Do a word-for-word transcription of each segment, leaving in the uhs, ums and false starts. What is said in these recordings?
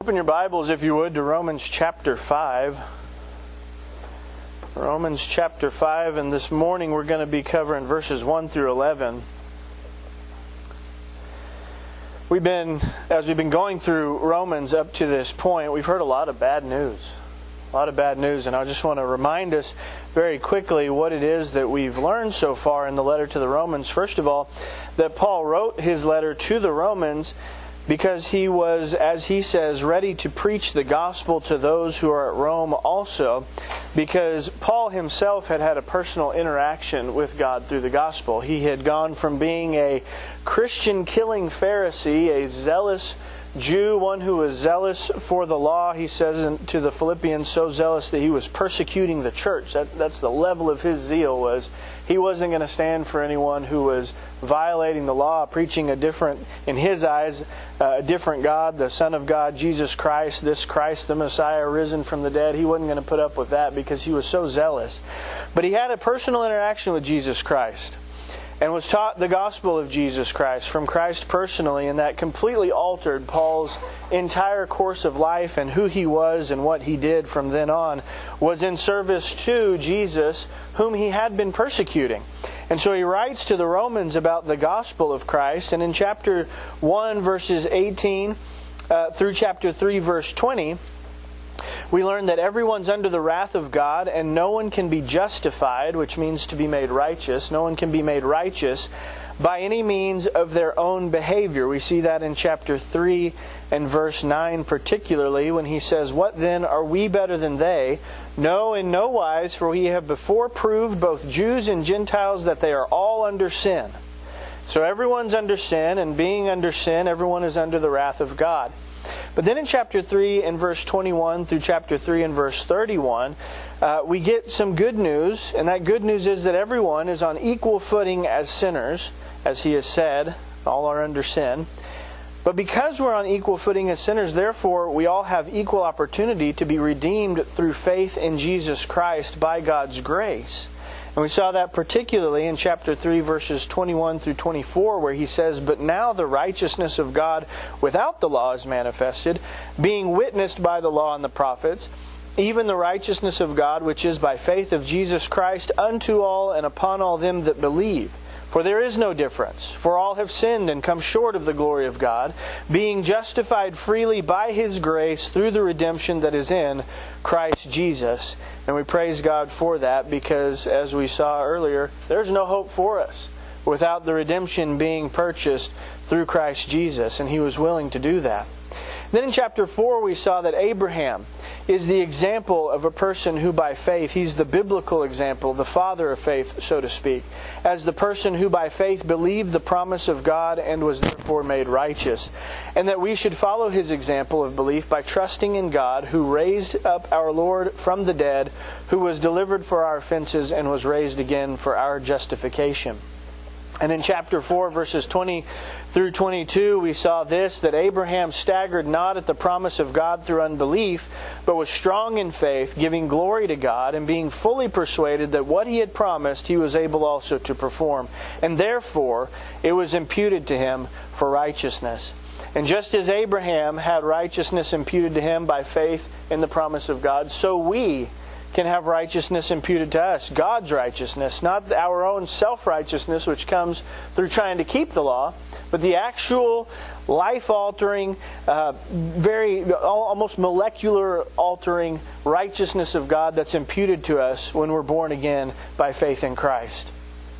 Open your Bibles, if you would, to Romans chapter five. Romans chapter five, and this morning we're going to be covering verses one through eleven. We've been, as we've been going through Romans up to this point, we've heard a lot of bad news. A lot of bad news, and I just want to remind us very quickly what it is that we've learned so far in the letter to the Romans. First of all, that Paul wrote his letter to the Romans because he was, as he says, ready to preach the gospel to those who are at Rome also, because Paul himself had had a personal interaction with God through the gospel. He had gone from being a Christian-killing Pharisee, a zealous Jew, one who was zealous for the law, he says to the Philippians, so zealous that he was persecuting the church. That, that's the level of his zeal. Was he wasn't going to stand for anyone who was violating the law, preaching a different, in his eyes, uh, a different God, the Son of God, Jesus Christ, this Christ, the Messiah, risen from the dead. He wasn't going to put up with that because he was so zealous. But he had a personal interaction with Jesus Christ, and was taught the gospel of Jesus Christ from Christ personally, and that completely altered Paul's entire course of life and who he was and what he did from then on was in service to Jesus, whom he had been persecuting. And so he writes to the Romans about the gospel of Christ, and in chapter one, verses eighteen uh, through chapter three, verse twenty, we learn that everyone's under the wrath of God and no one can be justified, which means to be made righteous. No one can be made righteous by any means of their own behavior. We see that in chapter three and verse nine particularly, when he says, "What then, are we better than they? No, in no wise, for we have before proved, both Jews and Gentiles, that they are all under sin." So everyone's under sin, and being under sin, everyone is under the wrath of God. But then in chapter three and verse twenty-one through chapter three and verse thirty-one, uh, we get some good news. And that good news is that everyone is on equal footing as sinners, as he has said, all are under sin. But because we're on equal footing as sinners, therefore we all have equal opportunity to be redeemed through faith in Jesus Christ by God's grace. And we saw that particularly in chapter three, verses twenty-one through twenty-four, where he says, "But now the righteousness of God without the law is manifested, being witnessed by the law and the prophets, even the righteousness of God which is by faith of Jesus Christ unto all and upon all them that believe. For there is no difference, for all have sinned and come short of the glory of God, being justified freely by His grace through the redemption that is in Christ Jesus." And we praise God for that because, as we saw earlier, there's no hope for us without the redemption being purchased through Christ Jesus, and He was willing to do that. Then in chapter four we saw that Abraham is the example of a person who by faith, he's the biblical example, the father of faith, so to speak, as the person who by faith believed the promise of God and was therefore made righteous. And that we should follow his example of belief by trusting in God, who raised up our Lord from the dead, who was delivered for our offenses and was raised again for our justification. And in chapter four, verses twenty through twenty-two, we saw this, that Abraham staggered not at the promise of God through unbelief, but was strong in faith, giving glory to God, and being fully persuaded that what he had promised he was able also to perform. And therefore it was imputed to him for righteousness. And just as Abraham had righteousness imputed to him by faith in the promise of God, so we can have righteousness imputed to us. God's righteousness, not our own self-righteousness, which comes through trying to keep the law, but the actual life-altering, uh, very almost molecular-altering righteousness of God that's imputed to us when we're born again by faith in Christ.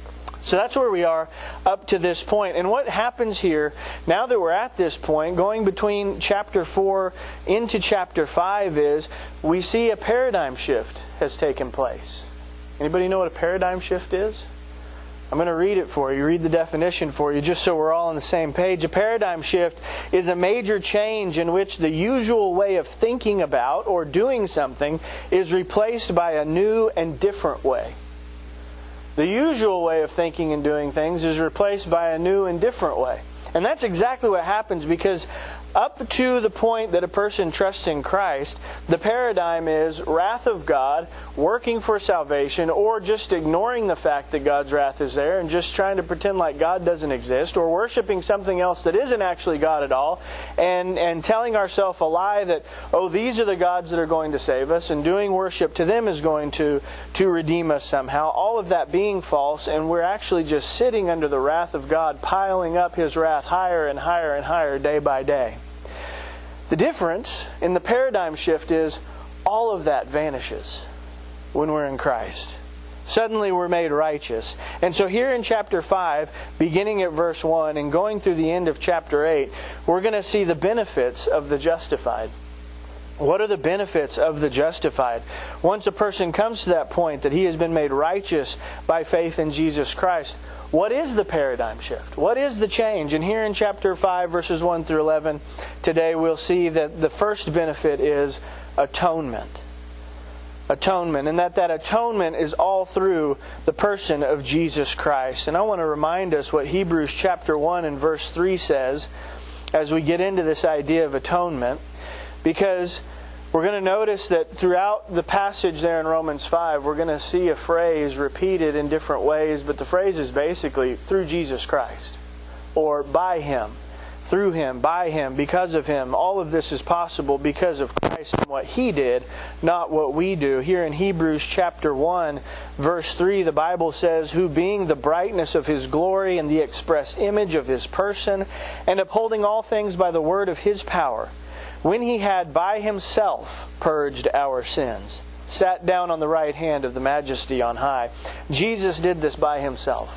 So that's where we are up to this point. And what happens here, now that we're at this point, going between chapter four into chapter five, is we see a paradigm shift has taken place. Anybody know what a paradigm shift is? I'm going to read it for you, read the definition for you, just so we're all on the same page. A paradigm shift is a major change in which the usual way of thinking about or doing something is replaced by a new and different way. The usual way of thinking and doing things is replaced by a new and different way. And that's exactly what happens, because Up to the point that a person trusts in Christ, the paradigm is wrath of God, working for salvation, or just ignoring the fact that God's wrath is there and just trying to pretend like God doesn't exist, or worshiping something else that isn't actually God at all, and, and telling ourselves a lie that, oh, these are the gods that are going to save us, and doing worship to them is going to, to redeem us somehow. All of that being false, and we're actually just sitting under the wrath of God, piling up His wrath higher and higher and higher day by day. The difference in the paradigm shift is all of that vanishes when we're in Christ. Suddenly we're made righteous. And so here in chapter five, beginning at verse one and going through the end of chapter eight, we're going to see the benefits of the justified. What are the benefits of the justified? Once a person comes to that point that he has been made righteous by faith in Jesus Christ, what is the paradigm shift? What is the change? And here in chapter five, verses one through eleven, today we'll see that the first benefit is atonement. Atonement. And that that atonement is all through the person of Jesus Christ. And I want to remind us what Hebrews chapter one and verse three says as we get into this idea of atonement. Because we're going to notice that throughout the passage there in Romans five, we're going to see a phrase repeated in different ways, but the phrase is basically through Jesus Christ, or by Him, through Him, by Him, because of Him. All of this is possible because of Christ and what He did, not what we do. Here in Hebrews chapter one, verse three, the Bible says, who being the brightness of His glory and the express image of His person, and upholding all things by the word of His power, when He had by Himself purged our sins, sat down on the right hand of the Majesty on high. Jesus did this by Himself.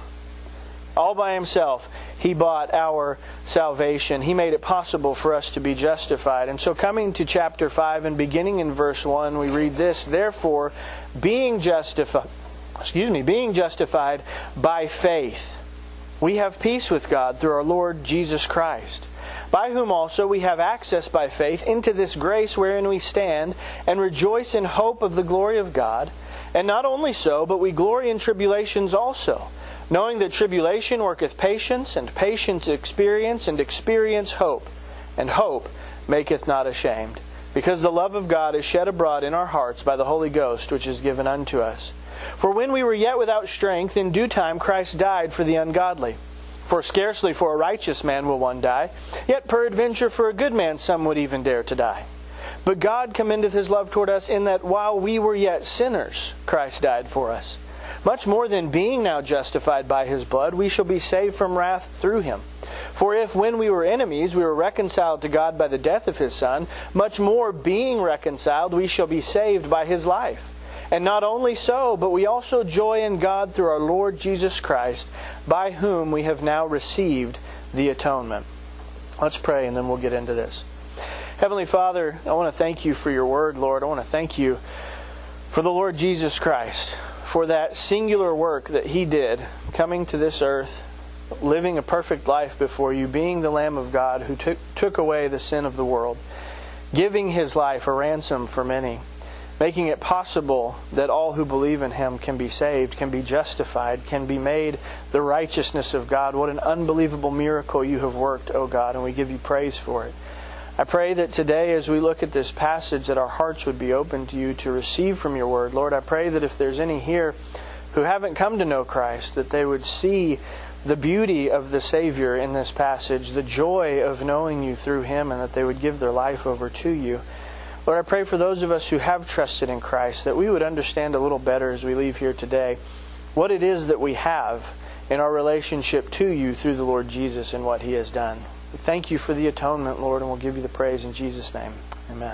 All by Himself, He bought our salvation. He made it possible for us to be justified. And so coming to chapter five and beginning in verse one, we read this, therefore, being justified, excuse me, being justified by faith, we have peace with God through our Lord Jesus Christ, by whom also we have access by faith into this grace wherein we stand, and rejoice in hope of the glory of God. And not only so, but we glory in tribulations also, knowing that tribulation worketh patience, and patience experience, and experience hope. And hope maketh not ashamed, because the love of God is shed abroad in our hearts by the Holy Ghost, which is given unto us. For when we were yet without strength, in due time Christ died for the ungodly. For scarcely for a righteous man will one die, yet peradventure for a good man some would even dare to die. But God commendeth His love toward us, in that while we were yet sinners, Christ died for us. Much more than being now justified by His blood, we shall be saved from wrath through Him. For if when we were enemies we were reconciled to God by the death of His Son, much more being reconciled we shall be saved by His life. And not only so, but we also joy in God through our Lord Jesus Christ, by whom we have now received the atonement. Let's pray and then we'll get into this. Heavenly Father, I want to thank You for Your Word, Lord. I want to thank You for the Lord Jesus Christ, for that singular work that He did, coming to this earth, living a perfect life before You, being the Lamb of God who took, took away the sin of the world, giving His life a ransom for many, making it possible that all who believe in Him can be saved, can be justified, can be made the righteousness of God. What an unbelievable miracle You have worked, O God, and we give You praise for it. I pray that today as we look at this passage that our hearts would be open to You to receive from Your Word. Lord, I pray that if there's any here who haven't come to know Christ, that they would see the beauty of the Savior in this passage, the joy of knowing You through Him, and that they would give their life over to You. Lord, I pray for those of us who have trusted in Christ that we would understand a little better as we leave here today what it is that we have in our relationship to You through the Lord Jesus and what He has done. We thank You for the atonement, Lord, and we'll give You the praise in Jesus' name. Amen.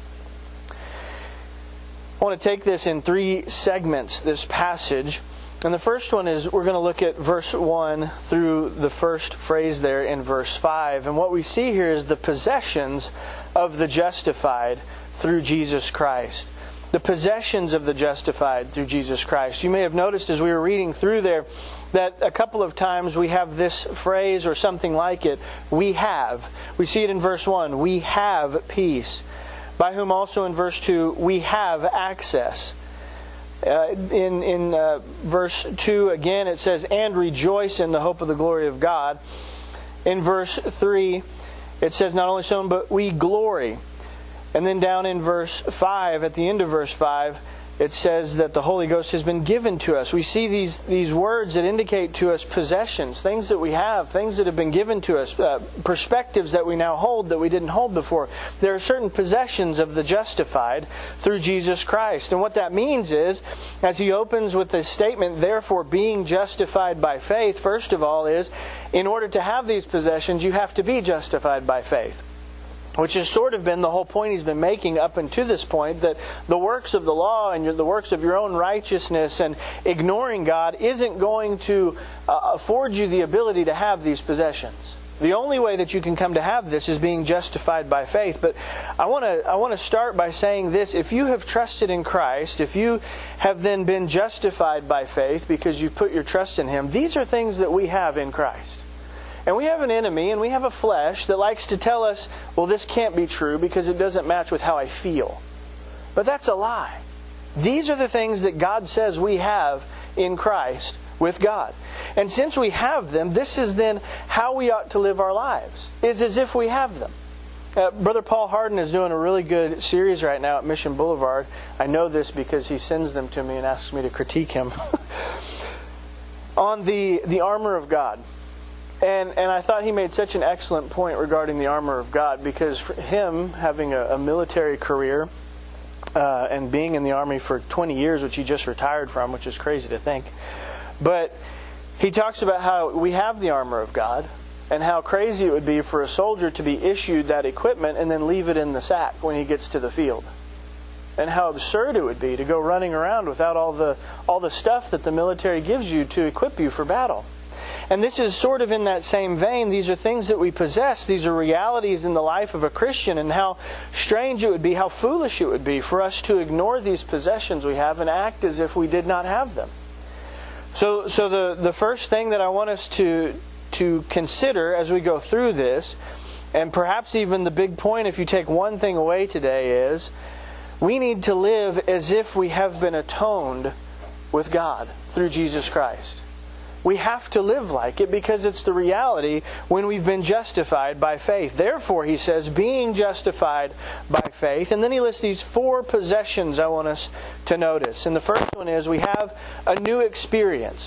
I want to take this in three segments, this passage. And the first one is we're going to look at verse one through the first phrase there in verse five. And what we see here is the possessions of the justified through Jesus Christ. The possessions of the justified through Jesus Christ. You may have noticed as we were reading through there that a couple of times we have this phrase or something like it, we have. We see it in verse one, we have peace. By whom also in verse two, we have access. Uh, in in uh, verse two again it says, and rejoice in the hope of the glory of God. In verse three it says not only so, but we glory. And then down in verse five, at the end of verse five, it says that the Holy Ghost has been given to us. We see these, these words that indicate to us possessions, things that we have, things that have been given to us, uh, perspectives that we now hold that we didn't hold before. There are certain possessions of the justified through Jesus Christ. And what that means is, as he opens with this statement, therefore being justified by faith, first of all is, in order to have these possessions, you have to be justified by faith. Which has sort of been the whole point he's been making up until this point, that the works of the law and the works of your own righteousness and ignoring God isn't going to uh, afford you the ability to have these possessions. The only way that you can come to have this is being justified by faith. But I want to I want to start by saying this. If you have trusted in Christ, if you have then been justified by faith because you've put your trust in Him, these are things that we have in Christ. And we have an enemy and we have a flesh that likes to tell us, well, this can't be true because it doesn't match with how I feel. But that's a lie. These are the things that God says we have in Christ with God. And since we have them, this is then how we ought to live our lives, is as if we have them. Uh, Brother Paul Harden is doing a really good series right now at Mission Boulevard. I know this because he sends them to me and asks me to critique him. On the, the armor of God. And and I thought he made such an excellent point regarding the armor of God, because for him, having a, a military career uh, and being in the Army for twenty years, which he just retired from, which is crazy to think. But he talks about how we have the armor of God and how crazy it would be for a soldier to be issued that equipment and then leave it in the sack when he gets to the field. And how absurd it would be to go running around without all the all the stuff that the military gives you to equip you for battle. And this is sort of in that same vein. These are things that we possess. These are realities in the life of a Christian, and how strange it would be, how foolish it would be for us to ignore these possessions we have and act as if we did not have them. So so the, the first thing that I want us to, to consider as we go through this, and perhaps even the big point if you take one thing away today, is we need to live as if we have been atoned with God through Jesus Christ. We have to live like it because it's the reality when we've been justified by faith. Therefore, he says, being justified by faith. And then he lists these four possessions I want us to notice. And the first one is we have a new experience.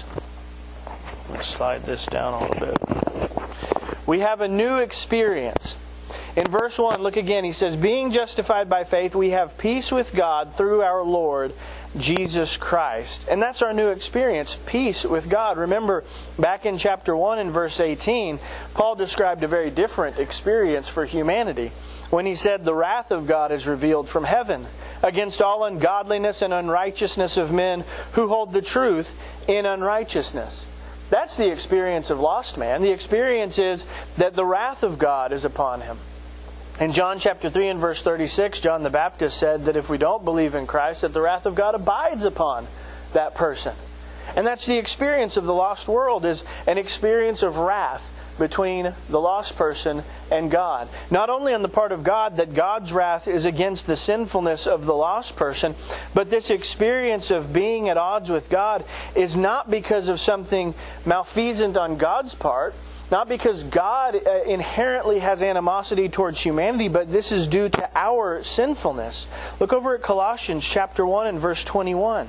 Let's slide this down a little bit. We have a new experience. In verse one, look again, he says, being justified by faith, we have peace with God through our Lord Jesus Christ. And that's our new experience, peace with God. Remember, back in chapter one and verse eighteen, Paul described a very different experience for humanity when he said, the wrath of God is revealed from heaven against all ungodliness and unrighteousness of men who hold the truth in unrighteousness. That's the experience of lost man. The experience is that the wrath of God is upon him. In John chapter three and verse thirty-six, John the Baptist said that if we don't believe in Christ, that the wrath of God abides upon that person. And that's the experience of the lost world, is an experience of wrath between the lost person and God. Not only on the part of God that God's wrath is against the sinfulness of the lost person, but this experience of being at odds with God is not because of something malfeasant on God's part, not because God inherently has animosity towards humanity, but this is due to our sinfulness. Look over at Colossians chapter one and verse twenty-one.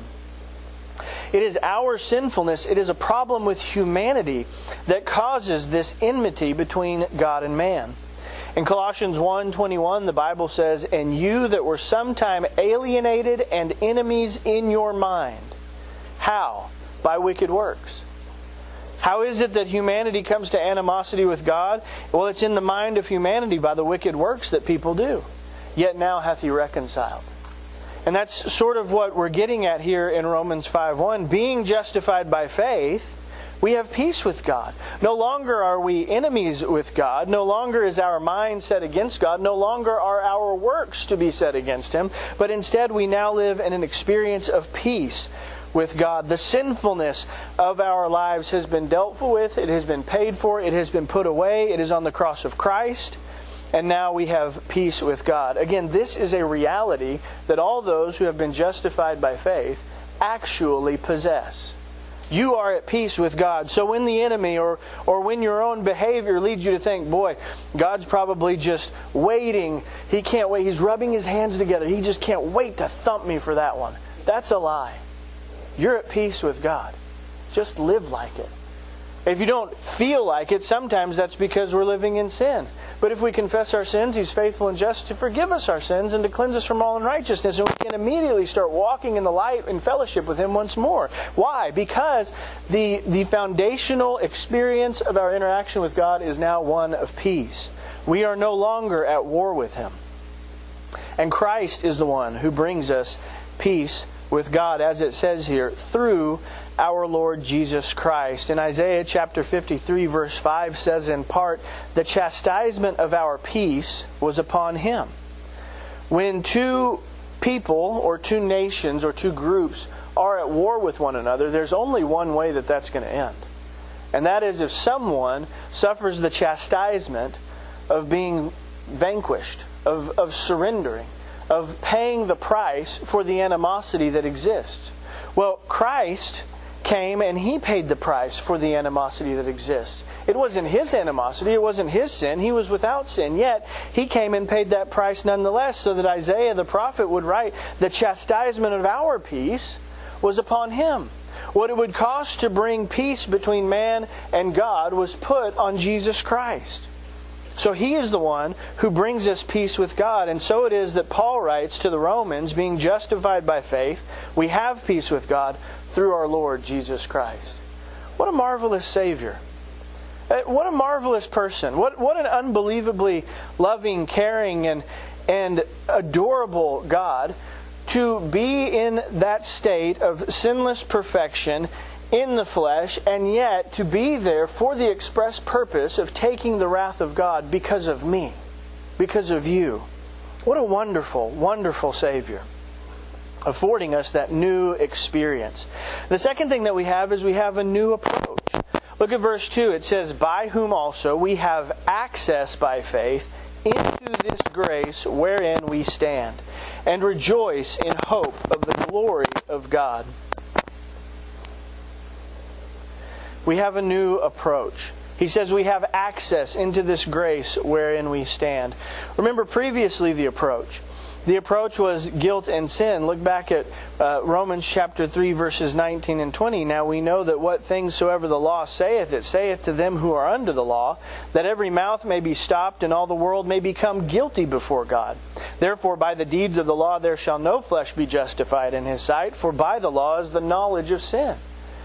It is our sinfulness, it is a problem with humanity that causes this enmity between God and man. In Colossians one twenty-one, the Bible says, and you that were sometime alienated and enemies in your mind. How? By wicked works. How is it that humanity comes to animosity with God? Well, it's in the mind of humanity by the wicked works that people do. Yet now hath He reconciled. And that's sort of what we're getting at here in Romans five one. Being justified by faith, we have peace with God. No longer are we enemies with God. No longer is our mind set against God. No longer are our works to be set against Him. But instead we now live in an experience of peace with God. The sinfulness of our lives has been dealt with. It has been paid for. It has been put away. It is on the cross of Christ. And now we have peace with God. Again, this is a reality that all those who have been justified by faith actually possess. You are at peace with God. So when the enemy or, or when your own behavior leads you to think, boy, God's probably just waiting. He can't wait. He's rubbing His hands together. He just can't wait to thump me for that one. That's a lie. You're at peace with God. Just live like it. If you don't feel like it, sometimes that's because we're living in sin. But if we confess our sins, He's faithful and just to forgive us our sins and to cleanse us from all unrighteousness. And we can immediately start walking in the light and fellowship with Him once more. Why? Because the, the foundational experience of our interaction with God is now one of peace. We are no longer at war with Him. And Christ is the one who brings us peace with God, as it says here, through our Lord Jesus Christ. In Isaiah chapter fifty-three verse five says in part, the chastisement of our peace was upon Him. When two people or two nations or two groups are at war with one another, there's only one way that that's going to end. And that is if someone suffers the chastisement of being vanquished, of, of surrendering, of paying the price for the animosity that exists. Well, Christ came and He paid the price for the animosity that exists. It wasn't His animosity, it wasn't His sin, He was without sin. Yet, He came and paid that price nonetheless, so that Isaiah the prophet would write, the chastisement of our peace was upon Him. What it would cost to bring peace between man and God was put on Jesus Christ. So He is the one who brings us peace with God. And so it is that Paul writes to the Romans, being justified by faith, we have peace with God through our Lord Jesus Christ. What a marvelous Savior. What a marvelous person. What, what an unbelievably loving, caring, and, and adorable God to be in that state of sinless perfection in the flesh, and yet to be there for the express purpose of taking the wrath of God because of me, because of you. What a wonderful, wonderful Savior, affording us that new experience. The second thing that we have is we have a new approach. Look at verse two. It says, by whom also we have access by faith into this grace wherein we stand, and rejoice in hope of the glory of God. We have a new approach. He says we have access into this grace wherein we stand. Remember previously the approach. The approach was guilt and sin. Look back at uh, Romans chapter three verses nineteen and twenty. Now we know that what things soever the law saith, it saith to them who are under the law, that every mouth may be stopped and all the world may become guilty before God. Therefore by the deeds of the law there shall no flesh be justified in His sight, for by the law is the knowledge of sin.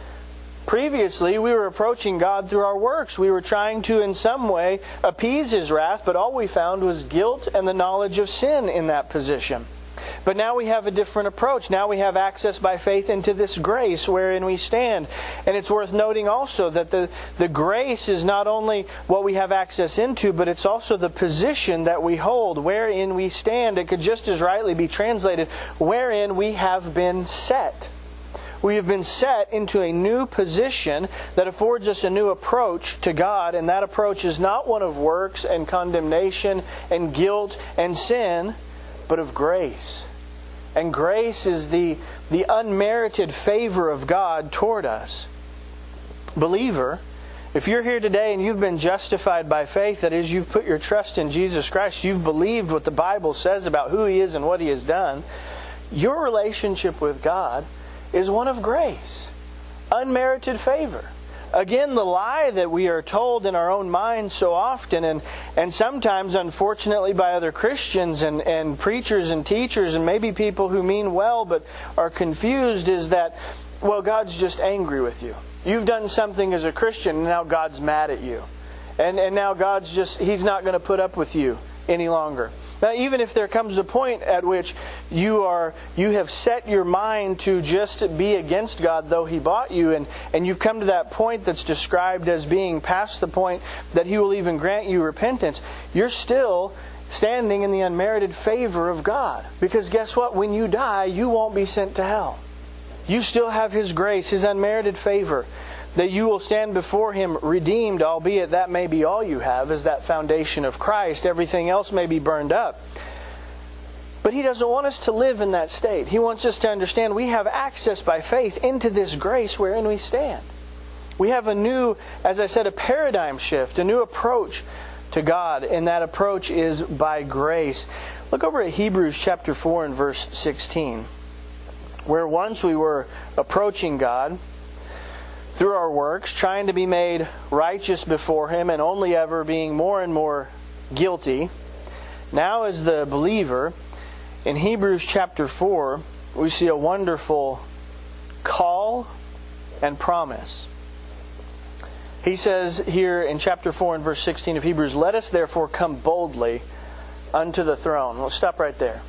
Previously, we were approaching God through our works. We were trying to, in some way, appease His wrath, but all we found was guilt and the knowledge of sin in that position. But now we have a different approach. Now we have access by faith into this grace wherein we stand. And it's worth noting also that the, the grace is not only what we have access into, but it's also the position that we hold, wherein we stand. It could just as rightly be translated, wherein we have been set. We have been set into a new position that affords us a new approach to God, and that approach is not one of works and condemnation and guilt and sin, but of grace. And grace is the, the unmerited favor of God toward us. Believer, if you're here today and you've been justified by faith, that is, you've put your trust in Jesus Christ, you've believed what the Bible says about who He is and what He has done, your relationship with God is one of grace, unmerited favor. Again, the lie that we are told in our own minds so often, and, and sometimes, unfortunately, by other Christians and, and preachers and teachers, and maybe people who mean well but are confused, is that, well, God's just angry with you. You've done something as a Christian, and now God's mad at you. And, and now God's just, He's not going to put up with you any longer. Now, even if there comes a point at which you are, you have set your mind to just be against God, though He bought you, and, and you've come to that point that's described as being past the point that He will even grant you repentance, you're still standing in the unmerited favor of God. Because guess what? When you die, you won't be sent to hell. You still have His grace, His unmerited favor, that you will stand before Him redeemed, albeit that may be all you have, is that foundation of Christ. Everything else may be burned up. But But He doesn't want us to live in that state. He wants us to understand we have access by faith into this grace wherein we stand. We have a new, as I said, a paradigm shift, a new approach to God, and that approach is by grace. Look over at Hebrews chapter four and verse sixteen, where once we were approaching God through our works, trying to be made righteous before Him, and only ever being more and more guilty. Now as the believer, in Hebrews chapter four, we see a wonderful call and promise. He says here in chapter four and verse sixteen of Hebrews, "Let us therefore come boldly unto the throne." We'll stop right there.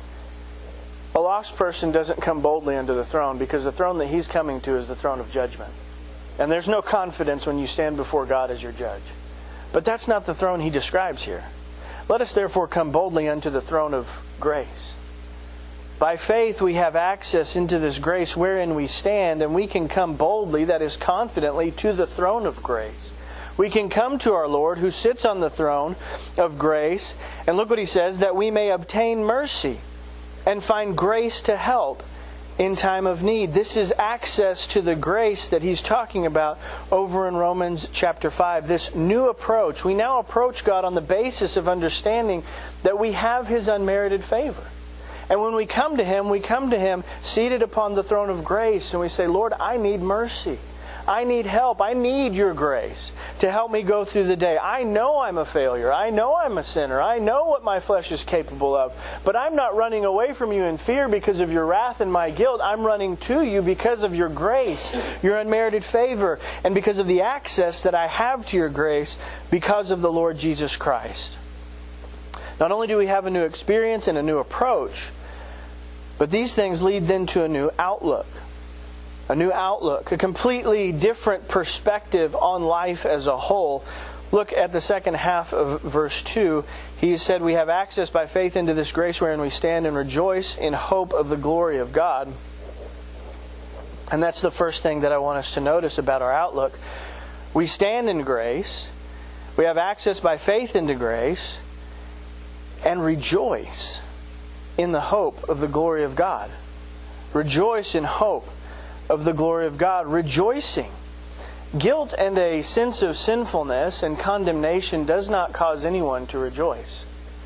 A lost person doesn't come boldly unto the throne, because the throne that he's coming to is the throne of judgment. And there's no confidence when you stand before God as your judge. But that's not the throne he describes here. "Let us therefore come boldly unto the throne of grace." By faith we have access into this grace wherein we stand, and we can come boldly, that is confidently, to the throne of grace. We can come to our Lord who sits on the throne of grace, and look what He says, that we may obtain mercy and find grace to help in time of need. This is access to the grace that He's talking about over in Romans chapter five. This new approach. We now approach God on the basis of understanding that we have His unmerited favor. And when we come to Him, we come to Him seated upon the throne of grace, and we say, "Lord, I need mercy. I need help. I need Your grace to help me go through the day. I know I'm a failure. I know I'm a sinner. I know what my flesh is capable of. But I'm not running away from You in fear because of Your wrath and my guilt. I'm running to You because of Your grace, Your unmerited favor, and because of the access that I have to Your grace because of the Lord Jesus Christ." Not only do we have a new experience and a new approach, but these things lead then to a new outlook. A new outlook, a completely different perspective on life as a whole. Look at the second half of verse two. He said, "We have access by faith into this grace wherein we stand, and rejoice in hope of the glory of God." And that's the first thing that I want us to notice about our outlook. We stand in grace. We have access by faith into grace, and rejoice in the hope of the glory of God. Rejoice in hope of the glory of God. Rejoicing. Guilt and a sense of sinfulness and condemnation does not cause anyone to rejoice.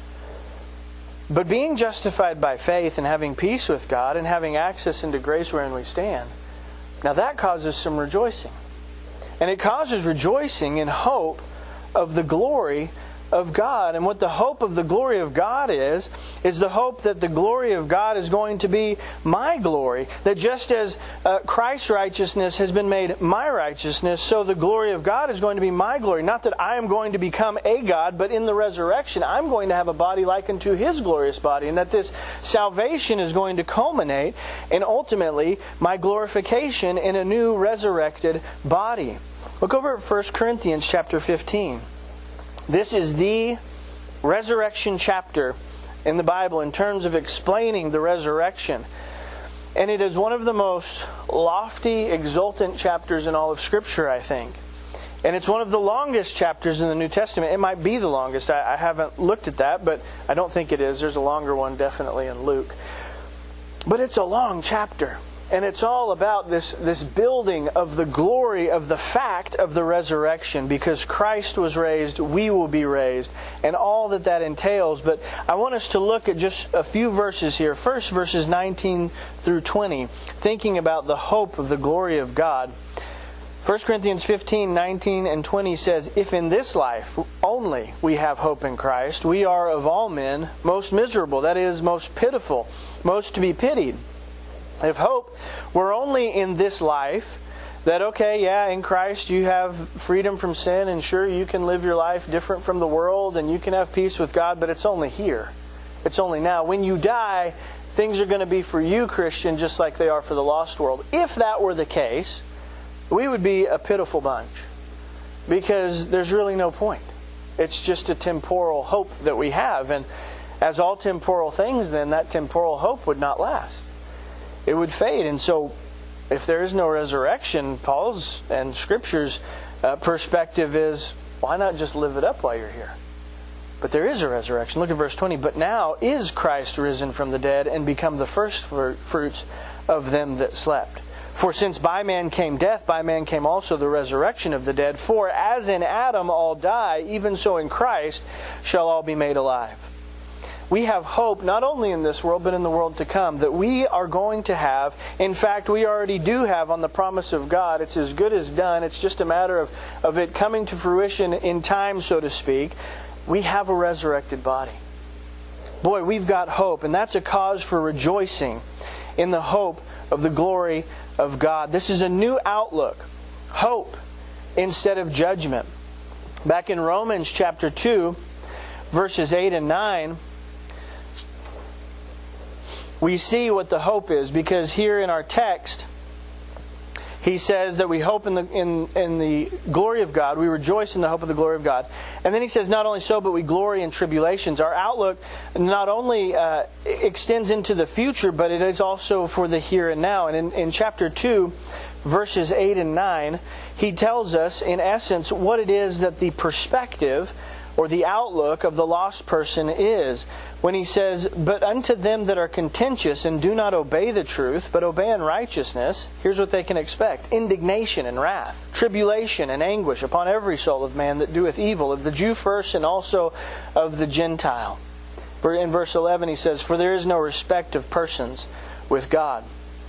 But being justified by faith and having peace with God and having access into grace wherein we stand, now that causes some rejoicing. And it causes rejoicing in hope of the glory of God. And what the hope of the glory of God is, is the hope that the glory of God is going to be my glory. That just as uh, Christ's righteousness has been made my righteousness, so the glory of God is going to be my glory. Not that I am going to become a God, but in the resurrection I'm going to have a body like unto His glorious body. And that this salvation is going to culminate in ultimately my glorification in a new resurrected body. Look over at First Corinthians chapter fifteen. This is the resurrection chapter in the Bible in terms of explaining the resurrection. And it is one of the most lofty, exultant chapters in all of Scripture, I think. And it's one of the longest chapters in the New Testament. It might be the longest. I, I haven't looked at that, but I don't think it is. There's a longer one definitely in Luke. But it's a long chapter. And it's all about this, this building of the glory of the fact of the resurrection. Because Christ was raised, we will be raised. And all that that entails. But I want us to look at just a few verses here. First, verses nineteen through twenty. Thinking about the hope of the glory of God. First Corinthians fifteen, nineteen and twenty says, "If in this life only we have hope in Christ, we are of all men most miserable." That is, most pitiful. Most to be pitied. If hope were only in this life, that okay, yeah, in Christ you have freedom from sin, and sure, you can live your life different from the world, and you can have peace with God, but it's only here. It's only now. When you die, things are going to be for you, Christian, just like they are for the lost world. If that were the case, we would be a pitiful bunch. Because there's really no point. It's just a temporal hope that we have. And as all temporal things, then, that temporal hope would not last. It would fade. And so, if there is no resurrection, Paul's and Scripture's uh, perspective is, why not just live it up while you're here? But there is a resurrection. Look at verse twenty. But now is Christ risen from the dead and become the first fruits of them that slept. For since by man came death, by man came also the resurrection of the dead. For as in Adam all die, even so in Christ shall all be made alive. We have hope not only in this world, but in the world to come, that we are going to have, in fact, we already do have on the promise of God. It's as good as done. It's just a matter of, of it coming to fruition in time, so to speak. We have a resurrected body. Boy, we've got hope, and that's a cause for rejoicing in the hope of the glory of God. This is a new outlook. Hope instead of judgment. Back in Romans chapter two, verses eight and nine, we see what the hope is, because here in our text, he says that we hope in the in, in the glory of God. We rejoice in the hope of the glory of God. And then he says, not only so, but we glory in tribulations. Our outlook not only uh, extends into the future, but it is also for the here and now. And in, in chapter two, verses eight and nine, he tells us, in essence, what it is that the perspective or the outlook of the lost person is. When he says, but unto them that are contentious and do not obey the truth, but obey unrighteousness, here's what they can expect. Indignation and wrath, tribulation and anguish upon every soul of man that doeth evil, of the Jew first and also of the Gentile. In verse eleven he says, for there is no respect of persons with God.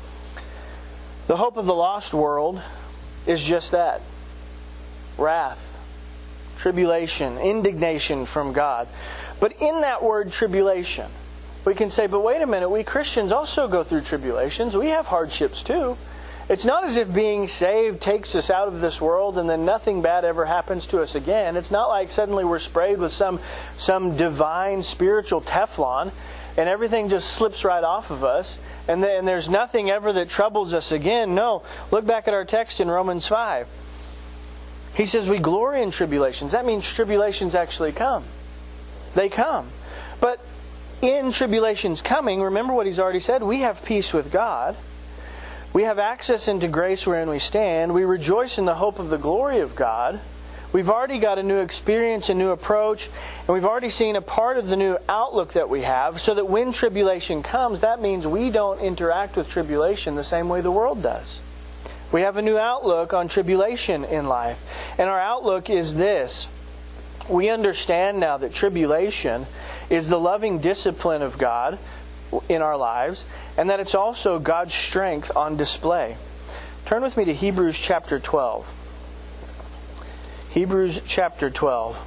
The hope of the lost world is just that. Wrath, tribulation, indignation from God. But in that word tribulation, we can say, but wait a minute, we Christians also go through tribulations. We have hardships too. It's not as if being saved takes us out of this world and then nothing bad ever happens to us again. It's not like suddenly we're sprayed with some, some divine spiritual Teflon and everything just slips right off of us and then there's nothing ever that troubles us again. No, look back at our text in Romans five. He says we glory in tribulations. That means tribulations actually come. They come. But in tribulations coming, remember what he's already said, we have peace with God. We have access into grace wherein we stand. We rejoice in the hope of the glory of God. We've already got a new experience, a new approach, and we've already seen a part of the new outlook that we have, so that when tribulation comes, that means we don't interact with tribulation the same way the world does. We have a new outlook on tribulation in life. And our outlook is this. We understand now that tribulation is the loving discipline of God in our lives, and that it's also God's strength on display. Turn with me to Hebrews chapter twelve. Hebrews chapter twelve.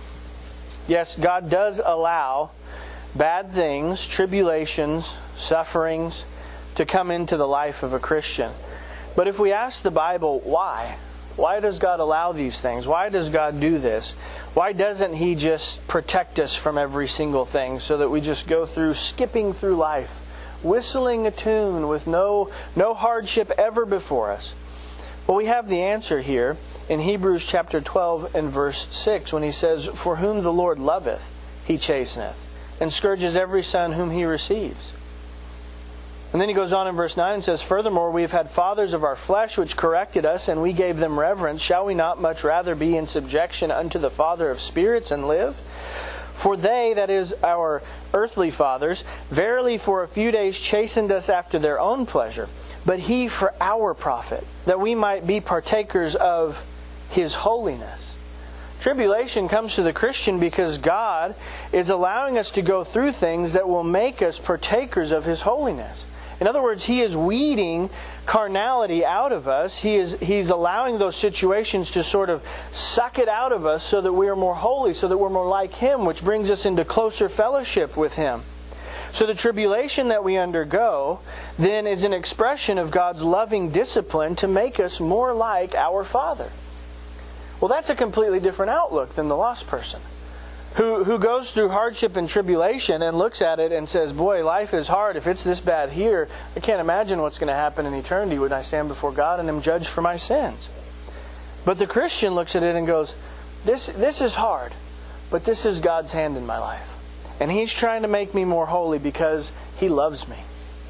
Yes, God does allow bad things, tribulations, sufferings to come into the life of a Christian. But if we ask the Bible, why? Why does God allow these things? Why does God do this? Why doesn't He just protect us from every single thing so that we just go through, skipping through life, whistling a tune with no, no hardship ever before us? Well, we have the answer here in Hebrews chapter twelve and verse six when he says, for whom the Lord loveth, He chasteneth, and scourges every son whom He receives. And then he goes on in verse nine and says, furthermore, we have had fathers of our flesh which corrected us, and we gave them reverence. Shall we not much rather be in subjection unto the Father of spirits and live? For they, that is, our earthly fathers, verily for a few days chastened us after their own pleasure, but He for our profit, that we might be partakers of His holiness. Tribulation comes to the Christian because God is allowing us to go through things that will make us partakers of His holiness. In other words, He is weeding carnality out of us. He is He's allowing those situations to sort of suck it out of us so that we are more holy, so that we're more like Him, which brings us into closer fellowship with Him. So the tribulation that we undergo then is an expression of God's loving discipline to make us more like our Father. Well, that's a completely different outlook than the lost person, who who goes through hardship and tribulation and looks at it and says, boy, life is hard. If it's this bad here, I can't imagine what's going to happen in eternity when I stand before God and am judged for my sins. But the Christian looks at it and goes, this, this is hard, but this is God's hand in my life. And He's trying to make me more holy because He loves me.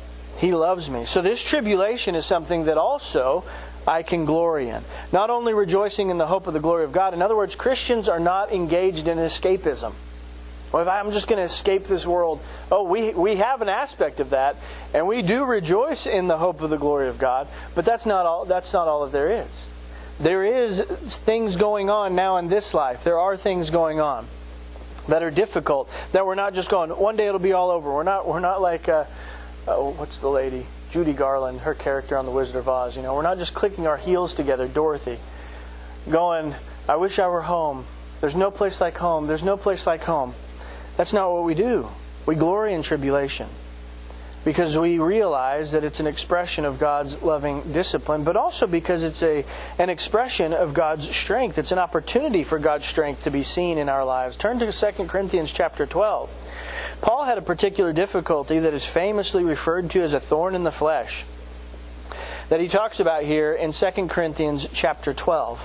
He loves me. So this tribulation is something that also I can glory in. Not only rejoicing in the hope of the glory of God. In other words, Christians are not engaged in escapism. Well, if I'm just going to escape this world, oh, we we have an aspect of that, and we do rejoice in the hope of the glory of God. But that's not all. That's not all that there is. There is things going on now in this life. There are things going on that are difficult. That we're not just going, one day it'll be all over. We're not. We're not like, uh, oh, what's the lady? Judy Garland, her character on The Wizard of Oz. You know, we're not just clicking our heels together, Dorothy, going, I wish I were home. There's no place like home. There's no place like home. That's not what we do. We glory in tribulation because we realize that it's an expression of God's loving discipline, but also because it's a an expression of God's strength. It's an opportunity for God's strength to be seen in our lives. Turn to Second Corinthians chapter twelve. Paul had a particular difficulty that is famously referred to as a thorn in the flesh that he talks about here in Second Corinthians chapter twelve.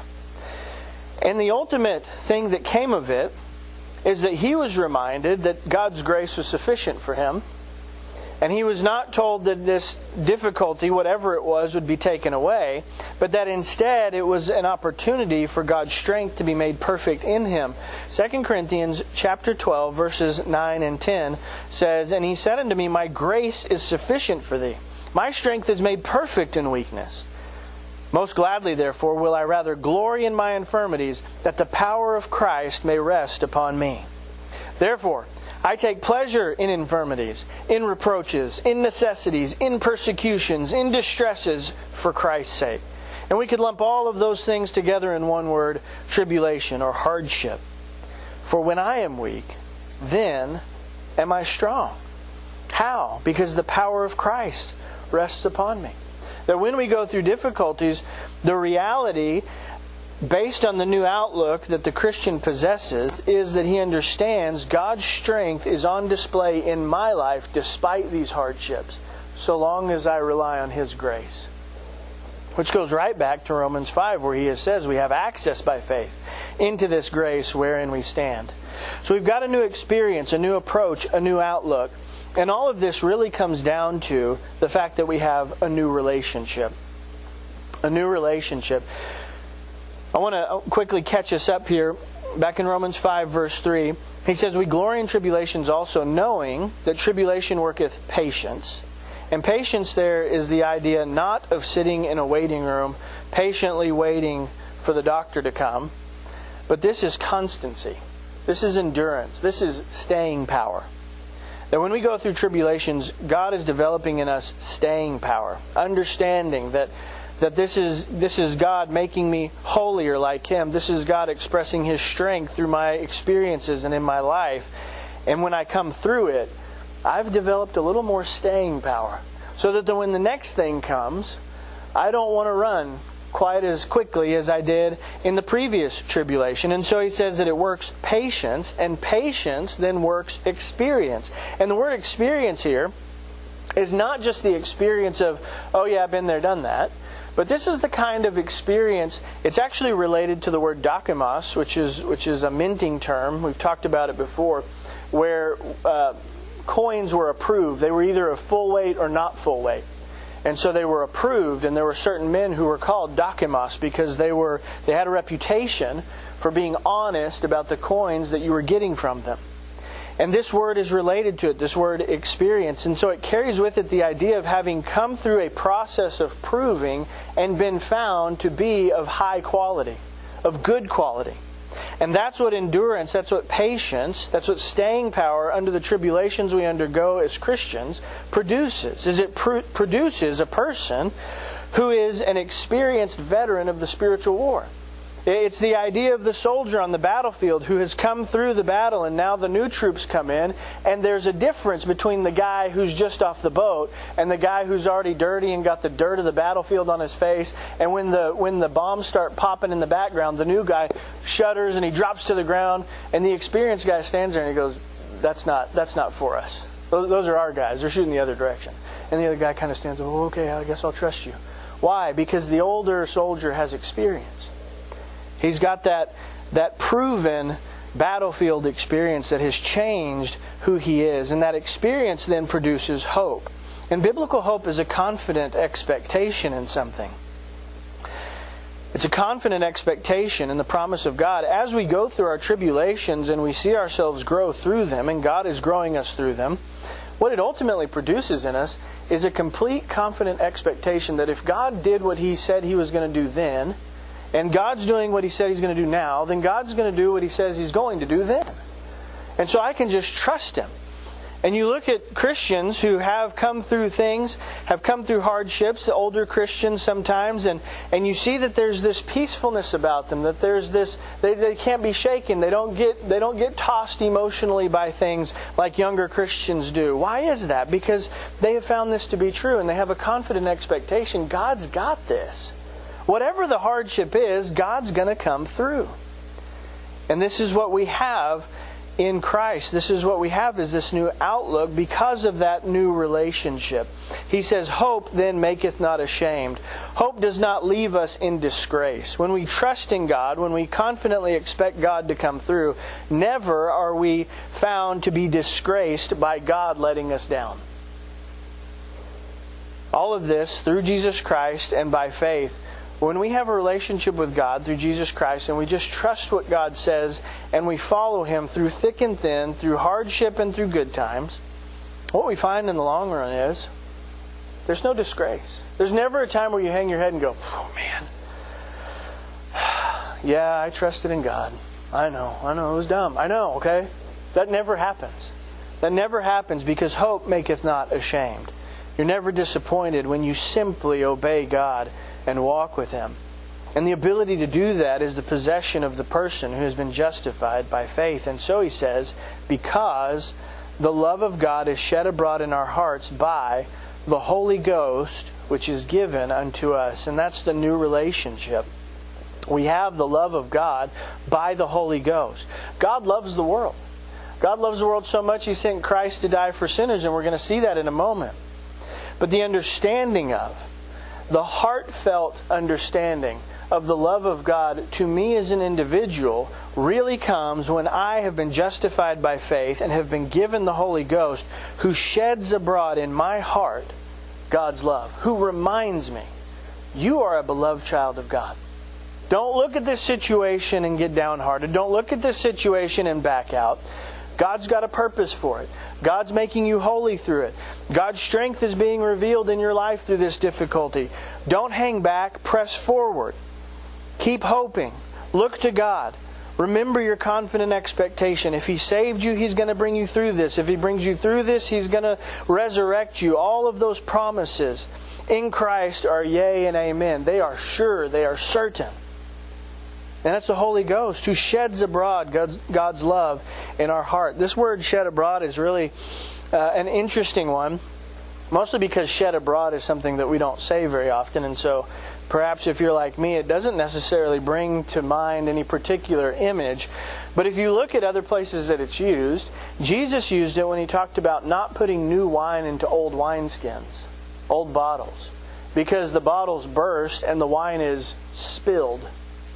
And the ultimate thing that came of it is that he was reminded that God's grace was sufficient for him. And he was not told that this difficulty, whatever it was, would be taken away, but that instead it was an opportunity for God's strength to be made perfect in him. Second Corinthians chapter twelve, verses nine and ten says, And he said unto me, My grace is sufficient for thee. My strength is made perfect in weakness. Most gladly, therefore, will I rather glory in my infirmities, that the power of Christ may rest upon me. Therefore, I take pleasure in infirmities, in reproaches, in necessities, in persecutions, in distresses, for Christ's sake. And we could lump all of those things together in one word, tribulation or hardship. For when I am weak, then am I strong. How? Because the power of Christ rests upon me. That when we go through difficulties, the reality, based on the new outlook that the Christian possesses, is that he understands God's strength is on display in my life despite these hardships, so long as I rely on His grace. Which goes right back to Romans five, where he says we have access by faith into this grace wherein we stand. So we've got a new experience, a new approach, a new outlook. And all of this really comes down to the fact that we have a new relationship. A new relationship. I want to quickly catch us up here. Back in Romans five, verse three, he says, We glory in tribulations also, knowing that tribulation worketh patience. And patience there is the idea not of sitting in a waiting room, patiently waiting for the doctor to come, but this is constancy. This is endurance. This is staying power. That when we go through tribulations, God is developing in us staying power. Understanding that that this is this is God making me holier like Him. This is God expressing His strength through my experiences and in my life. And when I come through it, I've developed a little more staying power. So that when the next thing comes, I don't want to run quite as quickly as I did in the previous tribulation. And so he says that it works patience, and patience then works experience. And the word experience here is not just the experience of, oh yeah, I've been there, done that. But this is the kind of experience, it's actually related to the word dokimos, which is which is a minting term. We've talked about it before, where uh, coins were approved. They were either of full weight or not full weight. And so they were approved, and there were certain men who were called dokimos because they were they had a reputation for being honest about the coins that you were getting from them. And this word is related to it, this word experience. And so it carries with it the idea of having come through a process of proving and been found to be of high quality, of good quality. And that's what endurance, that's what patience, that's what staying power under the tribulations we undergo as Christians produces. Is it pr- produces a person who is an experienced veteran of the spiritual war. It's the idea of the soldier on the battlefield who has come through the battle, and now the new troops come in, and there's a difference between the guy who's just off the boat and the guy who's already dirty and got the dirt of the battlefield on his face. And when the when the bombs start popping in the background, the new guy shudders and he drops to the ground, and the experienced guy stands there and he goes, "That's not that's not for us. Those, those are our guys. They're shooting the other direction." And the other guy kind of stands up, "Oh, okay, I guess I'll trust you." Why? Because the older soldier has experience. He's got that that proven battlefield experience that has changed who he is. And that experience then produces hope. And biblical hope is a confident expectation in something. It's a confident expectation in the promise of God. As we go through our tribulations and we see ourselves grow through them, and God is growing us through them, what it ultimately produces in us is a complete confident expectation that if God did what He said He was going to do then, and God's doing what He said He's going to do now, then God's going to do what He says He's going to do then. And so I can just trust Him. And you look at Christians who have come through things, have come through hardships, the older Christians sometimes, and, and you see that there's this peacefulness about them, that there's this, they, they can't be shaken, they don't get they don't get tossed emotionally by things like younger Christians do. Why is that? Because they have found this to be true, and they have a confident expectation, God's got this. Whatever the hardship is, God's going to come through. And this is what we have in Christ. This is what we have, is this new outlook because of that new relationship. He says, hope then maketh not ashamed. Hope does not leave us in disgrace. When we trust in God, when we confidently expect God to come through, never are we found to be disgraced by God letting us down. All of this through Jesus Christ and by faith. When we have a relationship with God through Jesus Christ and we just trust what God says and we follow Him through thick and thin, through hardship and through good times, what we find in the long run is there's no disgrace. There's never a time where you hang your head and go, oh man, yeah, I trusted in God. I know, I know, it was dumb. I know, okay? That never happens. That never happens because hope maketh not ashamed. You're never disappointed when you simply obey God and walk with Him. And the ability to do that is the possession of the person who has been justified by faith. And so he says, because the love of God is shed abroad in our hearts by the Holy Ghost, which is given unto us. And that's the new relationship. We have the love of God by the Holy Ghost. God loves the world. God loves the world so much He sent Christ to die for sinners, and we're going to see that in a moment. But the understanding of, the heartfelt understanding of the love of God to me as an individual really comes when I have been justified by faith and have been given the Holy Ghost, who sheds abroad in my heart God's love, who reminds me, you are a beloved child of God. Don't look at this situation and get downhearted. Don't look at this situation and back out. God's got a purpose for it. God's making you holy through it. God's strength is being revealed in your life through this difficulty. Don't hang back. Press forward. Keep hoping. Look to God. Remember your confident expectation. If He saved you, He's going to bring you through this. If He brings you through this, He's going to resurrect you. All of those promises in Christ are yea and amen. They are sure. They are certain. And that's the Holy Ghost who sheds abroad God's, God's love in our heart. This word shed abroad is really uh, an interesting one. Mostly because shed abroad is something that we don't say very often. And so perhaps if you're like me, it doesn't necessarily bring to mind any particular image. But if you look at other places that it's used, Jesus used it when He talked about not putting new wine into old wineskins, old bottles. Because the bottles burst and the wine is spilled.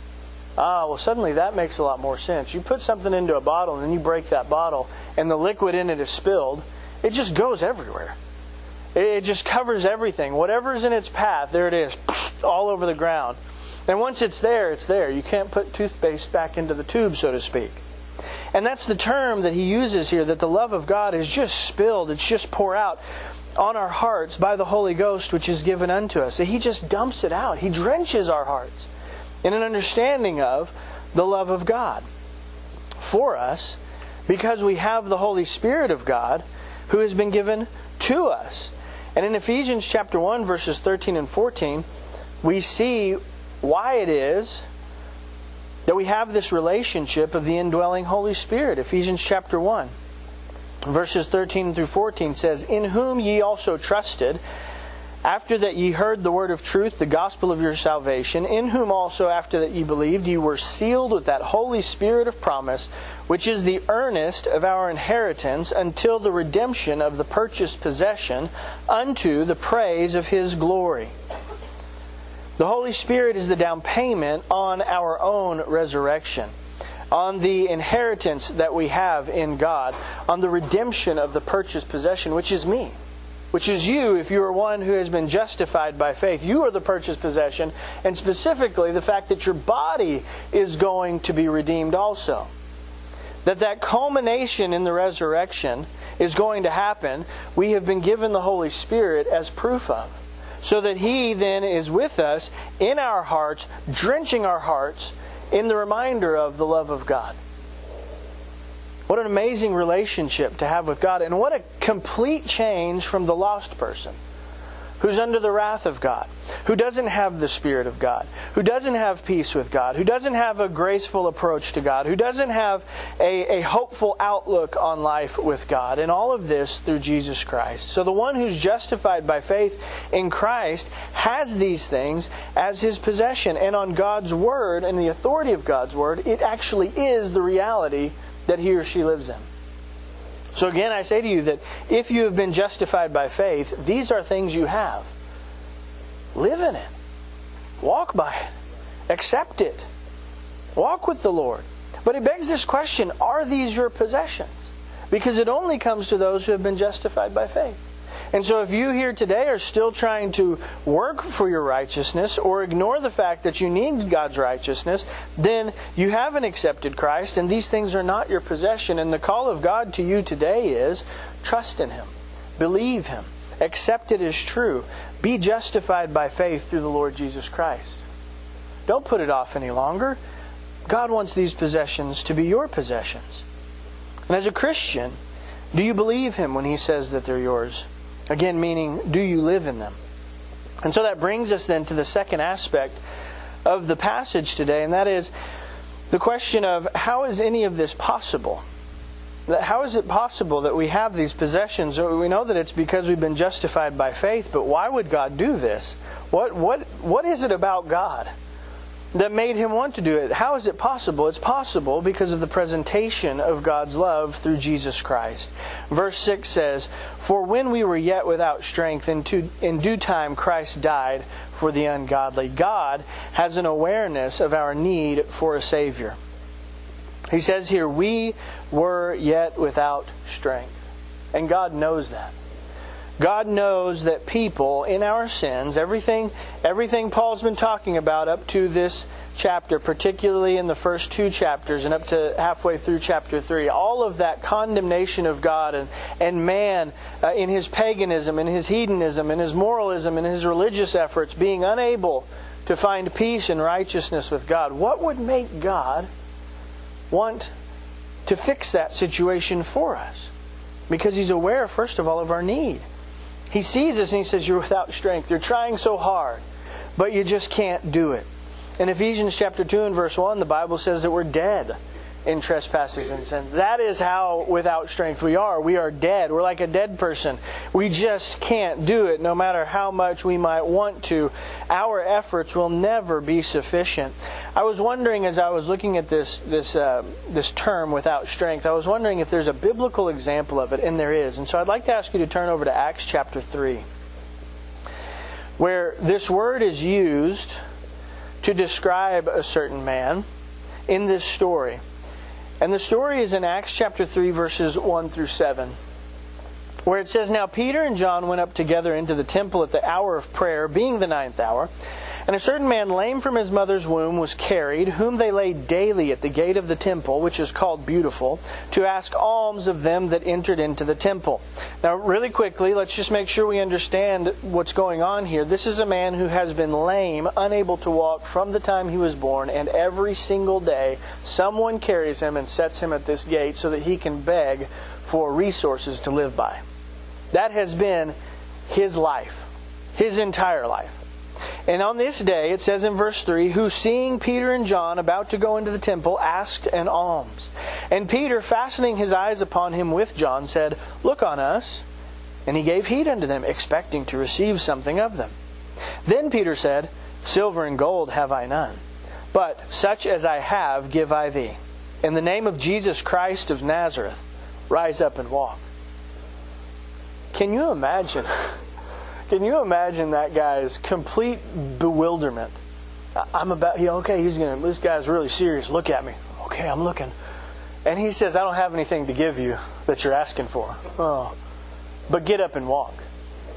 Ah, well, suddenly that makes a lot more sense. You put something into a bottle and then you break that bottle and the liquid in it is spilled. It just goes everywhere. It just covers everything. Whatever's in its path, there it is, all over the ground. And once it's there, it's there. You can't put toothpaste back into the tube, so to speak. And that's the term that he uses here, that the love of God is just spilled. It's just poured out on our hearts by the Holy Ghost, which is given unto us. He just dumps it out. He drenches our hearts in an understanding of the love of God for us, because we have the Holy Spirit of God who has been given to us. And in Ephesians chapter one, verses thirteen and fourteen, we see why it is that we have this relationship of the indwelling Holy Spirit. Ephesians chapter one, verses thirteen through fourteen says, in whom ye also trusted, after that ye heard the word of truth, the gospel of your salvation, in whom also after that ye believed, ye were sealed with that Holy Spirit of promise, which is the earnest of our inheritance until the redemption of the purchased possession, unto the praise of His glory. The Holy Spirit is the down payment on our own resurrection, on the inheritance that we have in God, on the redemption of the purchased possession, which is me. which is you if you are one who has been justified by faith. You are the purchased possession, and specifically the fact that your body is going to be redeemed also. That that culmination in the resurrection is going to happen, we have been given the Holy Spirit as proof of. So that He then is with us in our hearts, drenching our hearts in the reminder of the love of God. What an amazing relationship to have with God. And what a complete change from the lost person who's under the wrath of God, who doesn't have the Spirit of God, who doesn't have peace with God, who doesn't have a graceful approach to God, who doesn't have a, a hopeful outlook on life with God. And all of this through Jesus Christ. So the one who's justified by faith in Christ has these things as his possession. And on God's Word and the authority of God's Word, it actually is the reality that he or she lives in. So again, I say to you that if you have been justified by faith, these are things you have. Live in it. Walk by it. Accept it. Walk with the Lord. But it begs this question, are these your possessions? Because it only comes to those who have been justified by faith. And so if you here today are still trying to work for your righteousness or ignore the fact that you need God's righteousness, then you haven't accepted Christ and these things are not your possession. And the call of God to you today is trust in Him. Believe Him. Accept it as true. Be justified by faith through the Lord Jesus Christ. Don't put it off any longer. God wants these possessions to be your possessions. And as a Christian, do you believe Him when He says that they're yours? Again, meaning, do you live in them? And so that brings us then to the second aspect of the passage today, and that is the question of how is any of this possible? How is it possible that we have these possessions? We know that it's because we've been justified by faith, but why would God do this? What what what is it about God that made Him want to do it? How is it possible? It's possible because of the presentation of God's love through Jesus Christ. Verse six says, "For when we were yet without strength, in, to, in due time Christ died for the ungodly." God has an awareness of our need for a Savior. He says here, we were yet without strength. And God knows that. God knows that people in our sins, everything everything Paul's been talking about up to this chapter, particularly in the first two chapters and up to halfway through chapter three, all of that condemnation of God and, and man uh, in his paganism, in his hedonism, in his moralism, in his religious efforts, being unable to find peace and righteousness with God. What would make God want to fix that situation for us? Because He's aware, first of all, of our need. He sees us and He says, you're without strength. You're trying so hard, but you just can't do it. In Ephesians chapter two and verse one, the Bible says that we're dead in trespasses and sin. That is how without strength we are. We are dead. We're like a dead person. We just can't do it no matter how much we might want to. Our efforts will never be sufficient. I was wondering as I was looking at this this uh, this term without strength, I was wondering if there's a biblical example of it, and there is. And so I'd like to ask you to turn over to Acts chapter three, where this word is used to describe a certain man in this story. And the story is in Acts chapter three, verses one through seven, where it says, "Now Peter and John went up together into the temple at the hour of prayer, being the ninth hour. And a certain man lame from his mother's womb was carried, whom they laid daily at the gate of the temple, which is called Beautiful, to ask alms of them that entered into the temple." Now, really quickly, let's just make sure we understand what's going on here. This is a man who has been lame, unable to walk from the time he was born, and every single day someone carries him and sets him at this gate so that he can beg for resources to live by. That has been his life, his entire life. And on this day, it says in verse three, "Who seeing Peter and John about to go into the temple, asked an alms. And Peter, fastening his eyes upon him with John, said, Look on us. And he gave heed unto them, expecting to receive something of them. Then Peter said, Silver and gold have I none, but such as I have give I thee. In the name of Jesus Christ of Nazareth, rise up and walk." Can you imagine? Can you imagine that guy's complete bewilderment? I'm about, he, okay, he's gonna, this guy's really serious. Look at me. Okay, I'm looking. And he says, "I don't have anything to give you that you're asking for. Oh, but get up and walk."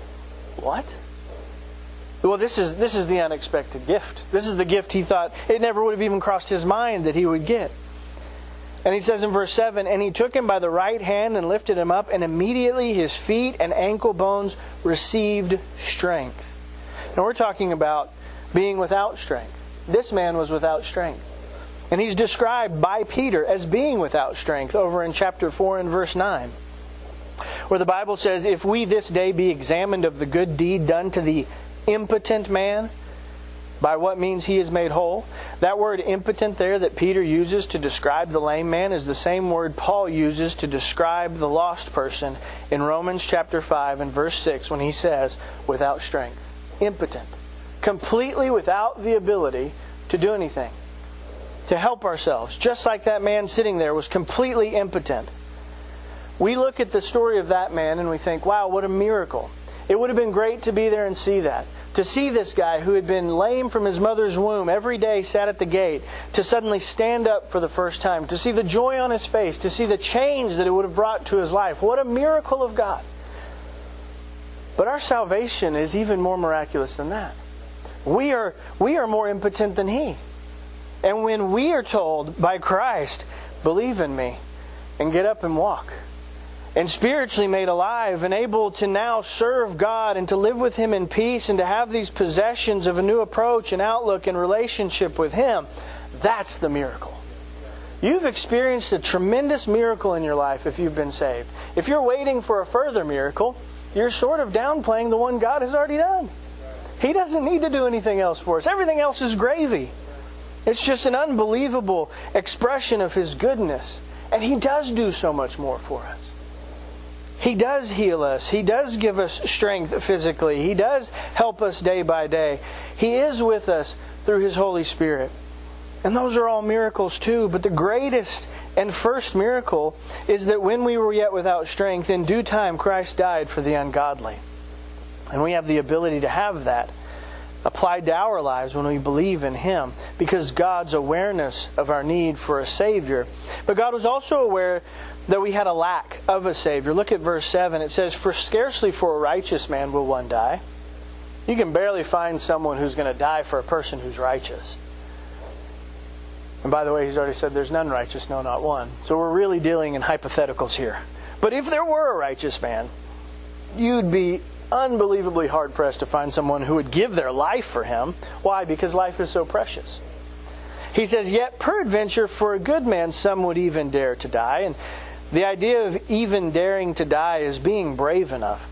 what? Well, this is this is the unexpected gift. This is the gift he thought it never would have even crossed his mind that he would get. And he says in verse seven, and he took him by the right hand and lifted him up, and immediately his feet and ankle bones received strength. Now we're talking about being without strength. This man was without strength. And he's described by Peter as being without strength over in chapter four and verse nine. Where the Bible says, if we this day be examined of the good deed done to the impotent man, by what means he is made whole. That word impotent there that Peter uses to describe the lame man is the same word Paul uses to describe the lost person in Romans chapter five and verse six when he says, without strength. Impotent. Completely without the ability to do anything. To help ourselves. Just like that man sitting there was completely impotent. We look at the story of that man and we think, wow, what a miracle. It would have been great to be there and see that. To see this guy who had been lame from his mother's womb, every day sat at the gate, to suddenly stand up for the first time, to see the joy on his face, to see the change that it would have brought to his life. What a miracle of God. But our salvation is even more miraculous than that. We are, we are more impotent than he. And when we are told by Christ, believe in me and get up and walk, and spiritually made alive and able to now serve God and to live with Him in peace and to have these possessions of a new approach and outlook and relationship with Him, that's the miracle. You've experienced a tremendous miracle in your life if you've been saved. If you're waiting for a further miracle, you're sort of downplaying the one God has already done. He doesn't need to do anything else for us. Everything else is gravy. It's just an unbelievable expression of His goodness. And He does do so much more for us. He does heal us. He does give us strength physically. He does help us day by day. He is with us through His Holy Spirit. And those are all miracles too. But the greatest and first miracle is that when we were yet without strength, in due time Christ died for the ungodly. And we have the ability to have that applied to our lives when we believe in Him, because God's awareness of our need for a Savior. But God was also aware that we had a lack of a Savior. Look at verse seven. It says, for scarcely for a righteous man will one die. You can barely find someone who's going to die for a person who's righteous. And by the way, He's already said there's none righteous, no, not one. So we're really dealing in hypotheticals here. But if there were a righteous man, you'd be unbelievably hard-pressed to find someone who would give their life for him. Why? Because life is so precious. He says, yet peradventure for a good man some would even dare to die. And the idea of even daring to die is being brave enough.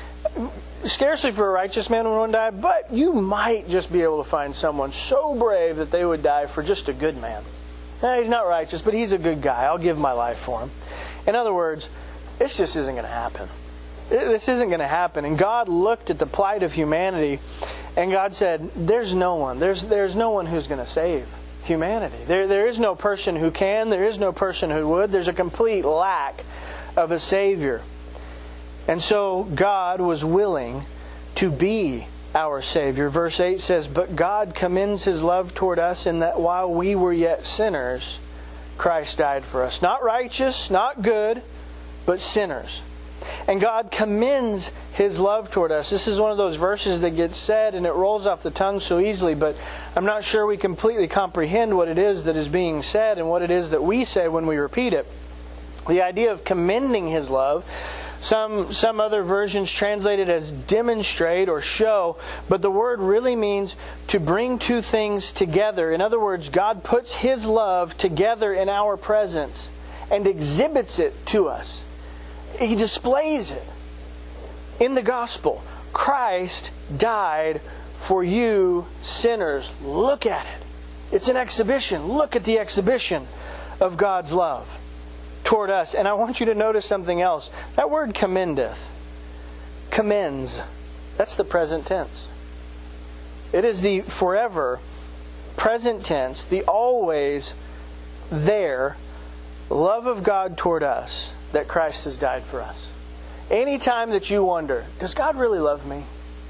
Scarcely for a righteous man would one die, but you might just be able to find someone so brave that they would die for just a good man. Now, he's not righteous, but he's a good guy. I'll give my life for him. In other words, this just isn't going to happen. This isn't going to happen. And God looked at the plight of humanity, and God said, there's no one. There's, there's no one who's going to save humanity. There, there is no person who can. There is no person who would. There's a complete lack of a Savior. And so God was willing to be our Savior. Verse eight says, but God commends His love toward us in that while we were yet sinners, Christ died for us. Not righteous, not good, but sinners. And God commends His love toward us. This is one of those verses that gets said and it rolls off the tongue so easily, but I'm not sure we completely comprehend what it is that is being said and what it is that we say when we repeat it. The idea of commending His love, some, some other versions translate it as demonstrate or show, but the word really means to bring two things together. In other words, God puts His love together in our presence and exhibits it to us. He displays it in the gospel. Christ died for you sinners. Look at it. It's an exhibition. Look at the exhibition of God's love toward us. And I want you to notice something else. That word commendeth, commends, that's the present tense. It is the forever present tense, the always there love of God toward us, that Christ has died for us. Anytime that you wonder, does God really love me?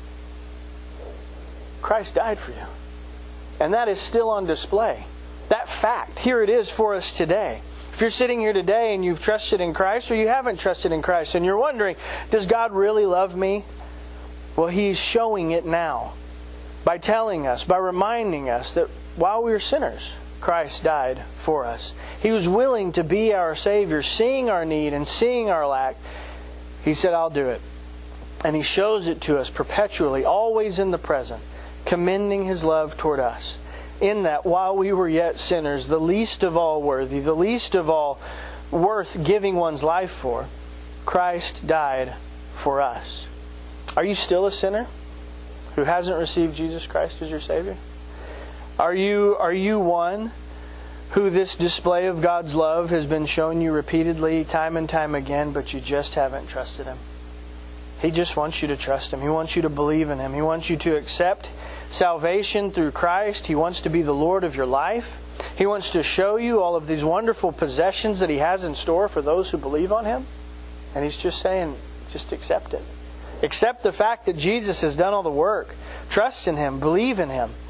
Christ died for you. And that is still on display. That fact, here it is for us today. If you're sitting here today and you've trusted in Christ or you haven't trusted in Christ and you're wondering, does God really love me? Well, He's showing it now by telling us, by reminding us that while we were sinners, Christ died for us. He was willing to be our Savior, seeing our need and seeing our lack. He said, I'll do it. And He shows it to us perpetually, always in the present, commending His love toward us. In that, while we were yet sinners, the least of all worthy, the least of all worth giving one's life for, Christ died for us. Are you still a sinner who hasn't received Jesus Christ as your Savior? Are you, are you one who this display of God's love has been shown you repeatedly, time and time again, but you just haven't trusted Him? He just wants you to trust Him. He wants you to believe in Him. He wants you to accept salvation through Christ. He wants to be the Lord of your life. He wants to show you all of these wonderful possessions that He has in store for those who believe on Him. And He's just saying, just accept it. Accept the fact that Jesus has done all the work. Trust in Him. Believe in Him.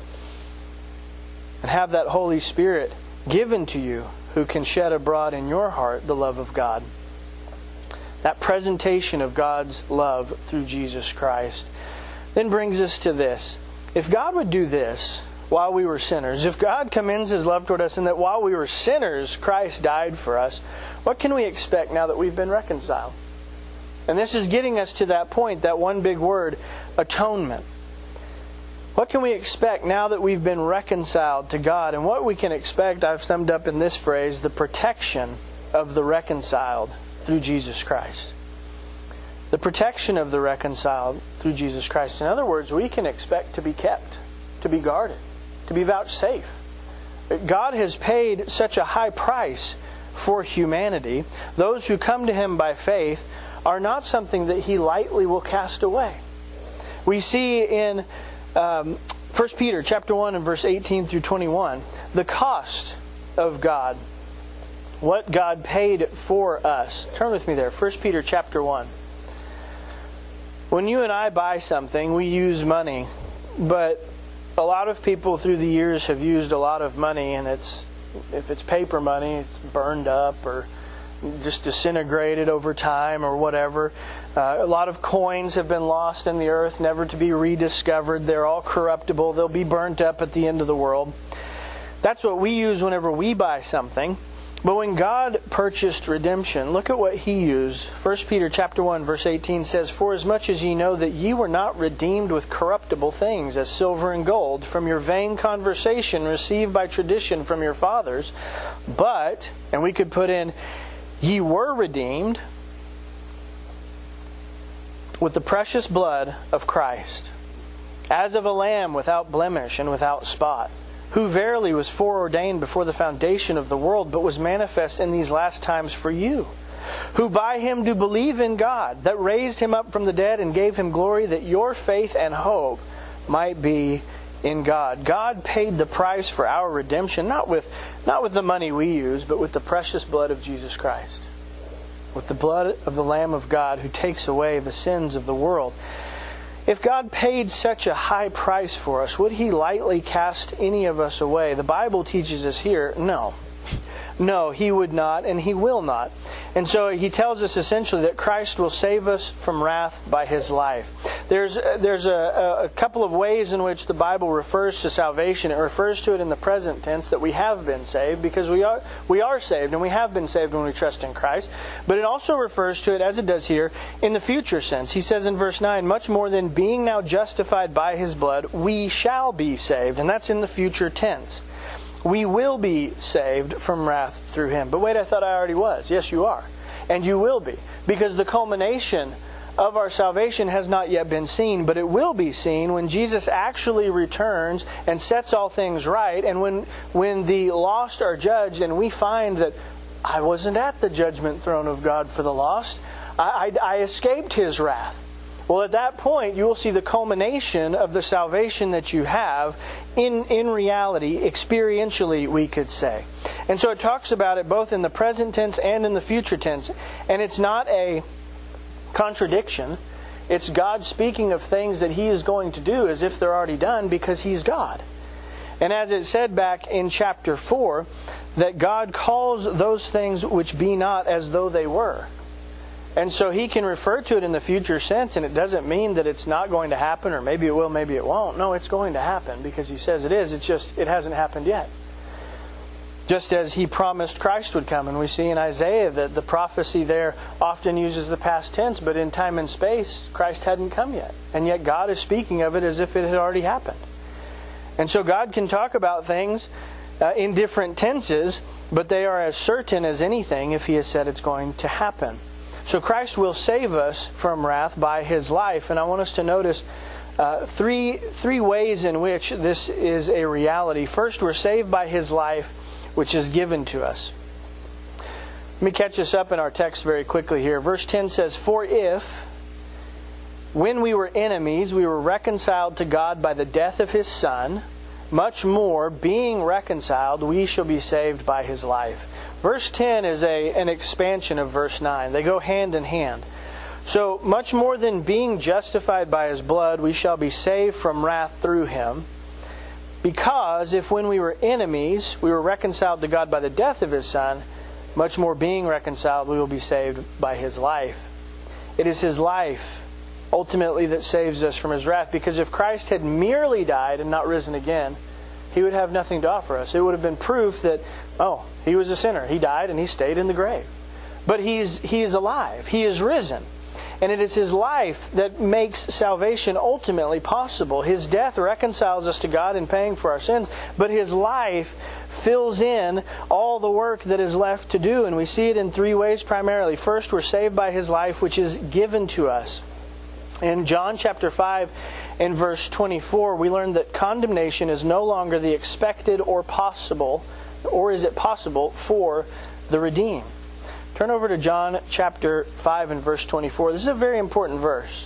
And have that Holy Spirit given to you who can shed abroad in your heart the love of God. That presentation of God's love through Jesus Christ then brings us to this. If God would do this while we were sinners, if God commends His love toward us and that while we were sinners, Christ died for us, what can we expect now that we've been reconciled? And this is getting us to that point, that one big word, atonement. What can we expect now that we've been reconciled to God? And what we can expect, I've summed up in this phrase, the protection of the reconciled through Jesus Christ. The protection of the reconciled through Jesus Christ. In other words, we can expect to be kept, to be guarded, to be vouchsafed. God has paid such a high price for humanity. Those who come to Him by faith are not something that He lightly will cast away. We see in um, First Peter chapter one and verse eighteen through twenty-one the cost of God. What God paid for us. Turn with me there. First Peter chapter one. When you and I buy something, we use money. But a lot of people through the years have used a lot of money, and it's if it's paper money, it's burned up or just disintegrated over time or whatever. Uh, a lot of coins have been lost in the earth, never to be rediscovered. They're all corruptible. They'll be burnt up at the end of the world. That's what we use whenever we buy something. But when God purchased redemption, look at what He used. First Peter chapter one verse eighteen says, "For as much as ye know that ye were not redeemed with corruptible things, as silver and gold, from your vain conversation received by tradition from your fathers, but," and we could put in, "ye were redeemed with the precious blood of Christ, as of a lamb without blemish and without spot, who verily was foreordained before the foundation of the world, but was manifest in these last times for you, who by Him do believe in God, that raised Him up from the dead and gave Him glory, that your faith and hope might be in God." God paid the price for our redemption, not with, not with the money we use, but with the precious blood of Jesus Christ. With the blood of the Lamb of God who takes away the sins of the world. If God paid such a high price for us, would He lightly cast any of us away? The Bible teaches us here, no. No, He would not, and He will not. And so He tells us essentially that Christ will save us from wrath by His life. There's there's a, a couple of ways in which the Bible refers to salvation. It refers to it in the present tense, that we have been saved, because we are we are saved, and we have been saved when we trust in Christ. But it also refers to it, as it does here, in the future sense. He says in verse nine, "Much more than being now justified by His blood, we shall be saved." And that's in the future tense. We will be saved from wrath through Him. But wait, I thought I already was. Yes, you are. And you will be. Because the culmination of our salvation has not yet been seen, but it will be seen when Jesus actually returns and sets all things right, and when, when the lost are judged and we find that I wasn't at the judgment throne of God for the lost. I, I, I escaped His wrath. Well, at that point, you will see the culmination of the salvation that you have in, in reality, experientially, we could say. And so it talks about it both in the present tense and in the future tense. And it's not a contradiction. It's God speaking of things that He is going to do as if they're already done, because He's God. And as it said back in chapter four, that God calls those things which be not as though they were. And so he can refer to it in the future sense, and it doesn't mean that it's not going to happen, or maybe it will, maybe it won't. No, it's going to happen because he says it is. It's just, it hasn't happened yet. Just as he promised Christ would come. And we see in Isaiah that the prophecy there often uses the past tense, but in time and space, Christ hadn't come yet. And yet God is speaking of it as if it had already happened. And so God can talk about things uh, in different tenses, but they are as certain as anything if He has said it's going to happen. So Christ will save us from wrath by His life. And I want us to notice uh, three, three ways in which this is a reality. First, we're saved by His life, which is given to us. Let me catch us up in our text very quickly here. Verse ten says, "For if, when we were enemies, we were reconciled to God by the death of His Son, much more, being reconciled, we shall be saved by His life." Verse ten is a, an expansion of verse nine. They go hand in hand. So, much more than being justified by His blood, we shall be saved from wrath through Him. Because if when we were enemies, we were reconciled to God by the death of His Son, much more being reconciled, we will be saved by His life. It is His life, ultimately, that saves us from His wrath. Because if Christ had merely died and not risen again, He would have nothing to offer us. It would have been proof that, oh, He was a sinner. He died and He stayed in the grave. But He's, He is alive. He is risen. And it is His life that makes salvation ultimately possible. His death reconciles us to God in paying for our sins, but His life fills in all the work that is left to do. And we see it in three ways primarily. First, we're saved by His life, which is given to us. In John chapter five and verse twenty-four, we learn that condemnation is no longer the expected or possible, or is it possible for the redeemed. Turn over to John chapter five and verse twenty-four. This is a very important verse.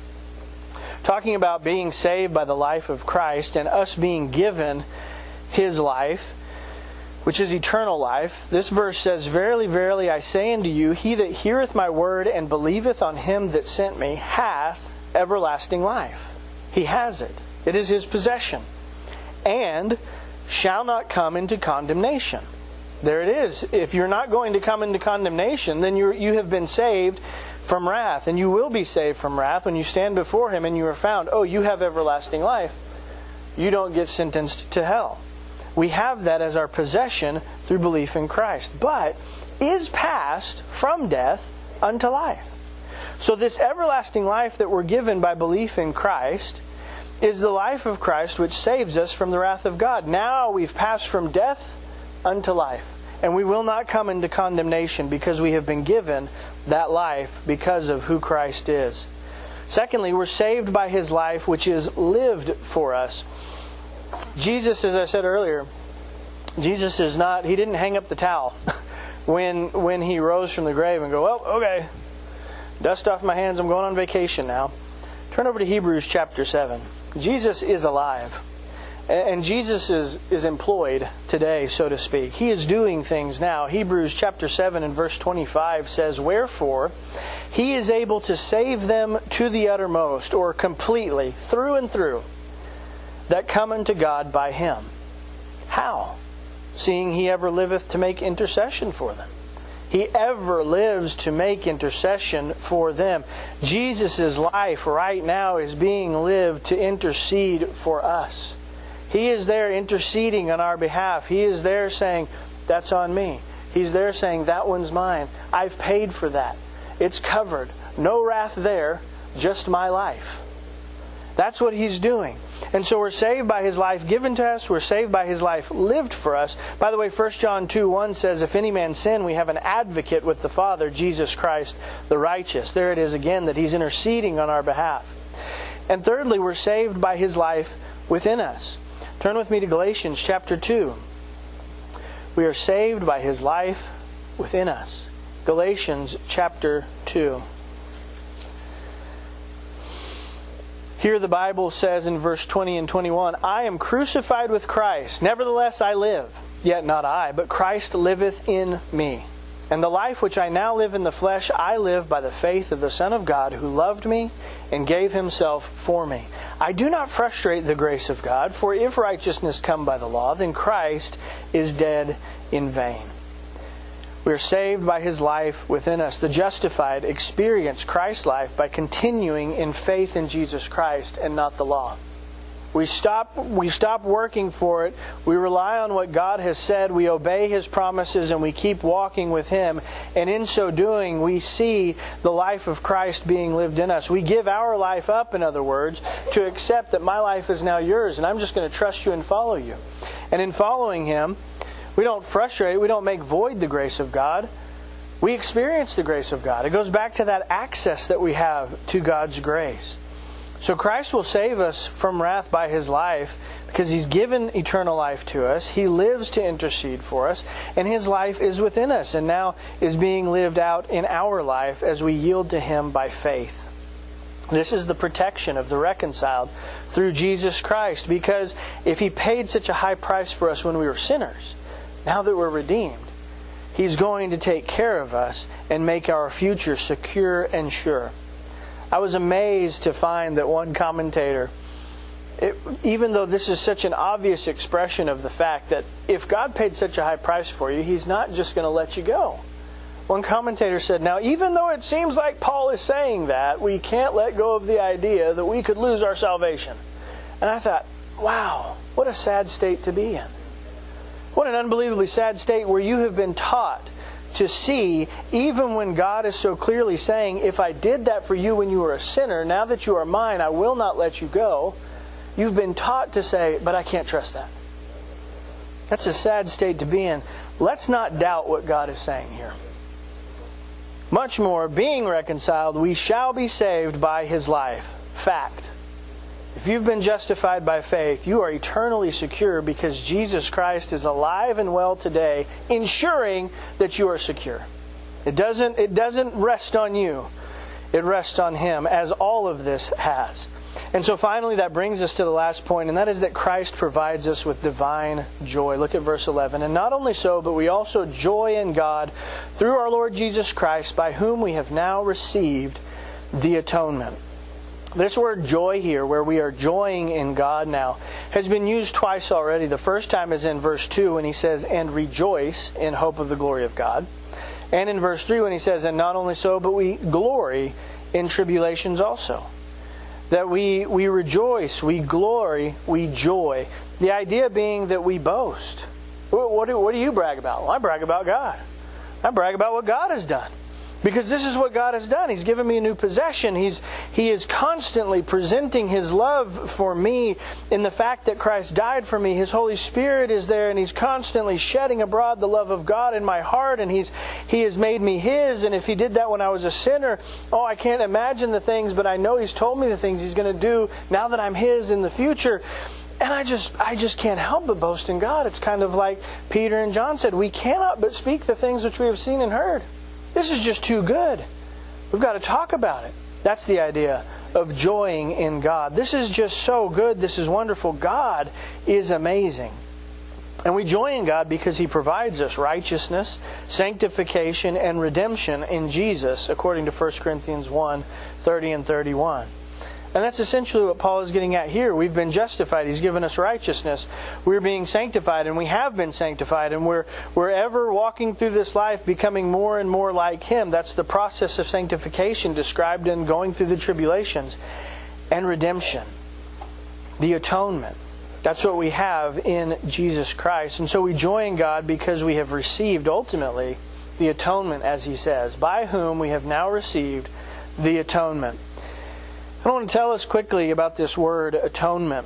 Talking about being saved by the life of Christ and us being given His life, which is eternal life. This verse says, "Verily, verily, I say unto you, he that heareth my word and believeth on Him that sent me hath everlasting life." He has it. It is His possession. "And shall not come into condemnation." There it is. If you're not going to come into condemnation, then you you have been saved from wrath. And you will be saved from wrath when you stand before Him and you are found, oh, you have everlasting life. You don't get sentenced to hell. We have that as our possession through belief in Christ. But is passed from death unto life. So this everlasting life that we're given by belief in Christ is the life of Christ which saves us from the wrath of God. Now we've passed from death unto life. And we will not come into condemnation because we have been given that life because of who Christ is. Secondly, we're saved by His life which is lived for us. Jesus, as I said earlier, Jesus is not, He didn't hang up the towel when when He rose from the grave and go, well, okay, dust off my hands, I'm going on vacation now. Turn over to Hebrews chapter seven. Jesus is alive. And Jesus is, is employed today, so to speak. He is doing things now. Hebrews chapter seven and verse twenty-five says, "Wherefore He is able to save them to the uttermost," or completely, through and through, "that come unto God by Him." How? Seeing He ever liveth to make intercession for them. He ever lives to make intercession for them. Jesus' life right now is being lived to intercede for us. He is there interceding on our behalf. He is there saying, that's on me. He's there saying, that one's mine. I've paid for that. It's covered. No wrath there, just my life. That's what He's doing. And so we're saved by His life given to us. We're saved by His life lived for us. By the way, First John two one says, "If any man sin, we have an advocate with the Father, Jesus Christ the righteous." There it is again, that He's interceding on our behalf. And thirdly, we're saved by His life within us. Turn with me to Galatians chapter two. We are saved by His life within us. Galatians chapter two. Here the Bible says in verse twenty and twenty-one, "I am crucified with Christ. Nevertheless I live. Yet not I, but Christ liveth in me. And the life which I now live in the flesh, I live by the faith of the Son of God, who loved me and gave Himself for me. I do not frustrate the grace of God, for if righteousness come by the law, then Christ is dead in vain." We are saved by His life within us. The justified experience Christ's life by continuing in faith in Jesus Christ and not the law. We stop, we stop working for it. We rely on what God has said. We obey His promises and we keep walking with Him. And in so doing, we see the life of Christ being lived in us. We give our life up, in other words, to accept that my life is now yours and I'm just going to trust you and follow you. And in following Him, we don't frustrate, we don't make void the grace of God. We experience the grace of God. It goes back to that access that we have to God's grace. So Christ will save us from wrath by His life because He's given eternal life to us. He lives to intercede for us. And His life is within us and now is being lived out in our life as we yield to Him by faith. This is the protection of the reconciled through Jesus Christ, because if He paid such a high price for us when we were sinners, now that we're redeemed, He's going to take care of us and make our future secure and sure. I was amazed to find that one commentator, it, even though this is such an obvious expression of the fact that if God paid such a high price for you, He's not just going to let you go. One commentator said, now even though it seems like Paul is saying that, we can't let go of the idea that we could lose our salvation. And I thought, wow, what a sad state to be in. What an unbelievably sad state where you have been taught to see, even when God is so clearly saying, if I did that for you when you were a sinner, now that you are mine, I will not let you go. You've been taught to say, but I can't trust that. That's a sad state to be in. Let's not doubt what God is saying here. Much more, being reconciled, we shall be saved by His life. Fact. If you've been justified by faith, you are eternally secure because Jesus Christ is alive and well today, ensuring that you are secure. It doesn't, it doesn't rest on you. It rests on Him, as all of this has. And so finally that brings us to the last point, and that is that Christ provides us with divine joy. Look at verse eleven. And not only so, but we also joy in God through our Lord Jesus Christ, by whom we have now received the atonement. This word joy here, where we are joying in God now, has been used twice already. The first time is in verse two when He says, and rejoice in hope of the glory of God. And in verse three when He says, and not only so, but we glory in tribulations also. That we, we rejoice, we glory, we joy. The idea being that we boast. What do, what do you brag about? Well, I brag about God. I brag about what God has done. Because this is what God has done. He's given me a new possession. He's, he is constantly presenting His love for me in the fact that Christ died for me. His Holy Spirit is there and He's constantly shedding abroad the love of God in my heart, and He's He has made me His. And if He did that when I was a sinner, oh, I can't imagine the things, but I know He's told me the things He's going to do now that I'm His in the future. And I just I just can't help but boast in God. It's kind of like Peter and John said, we cannot but speak the things which we have seen and heard. This is just too good. We've got to talk about it. That's the idea of joying in God. This is just so good. This is wonderful. God is amazing. And we joy in God because He provides us righteousness, sanctification, and redemption in Jesus, according to First Corinthians one, thirty and thirty-one. And that's essentially what Paul is getting at here. We've been justified. He's given us righteousness. We're being sanctified, and we have been sanctified. And we're, we're ever walking through this life becoming more and more like Him. That's the process of sanctification described in going through the tribulations. And redemption. The atonement. That's what we have in Jesus Christ. And so we joy in God because we have received, ultimately, the atonement, as He says, by whom we have now received the atonement. I want to tell us quickly about this word atonement.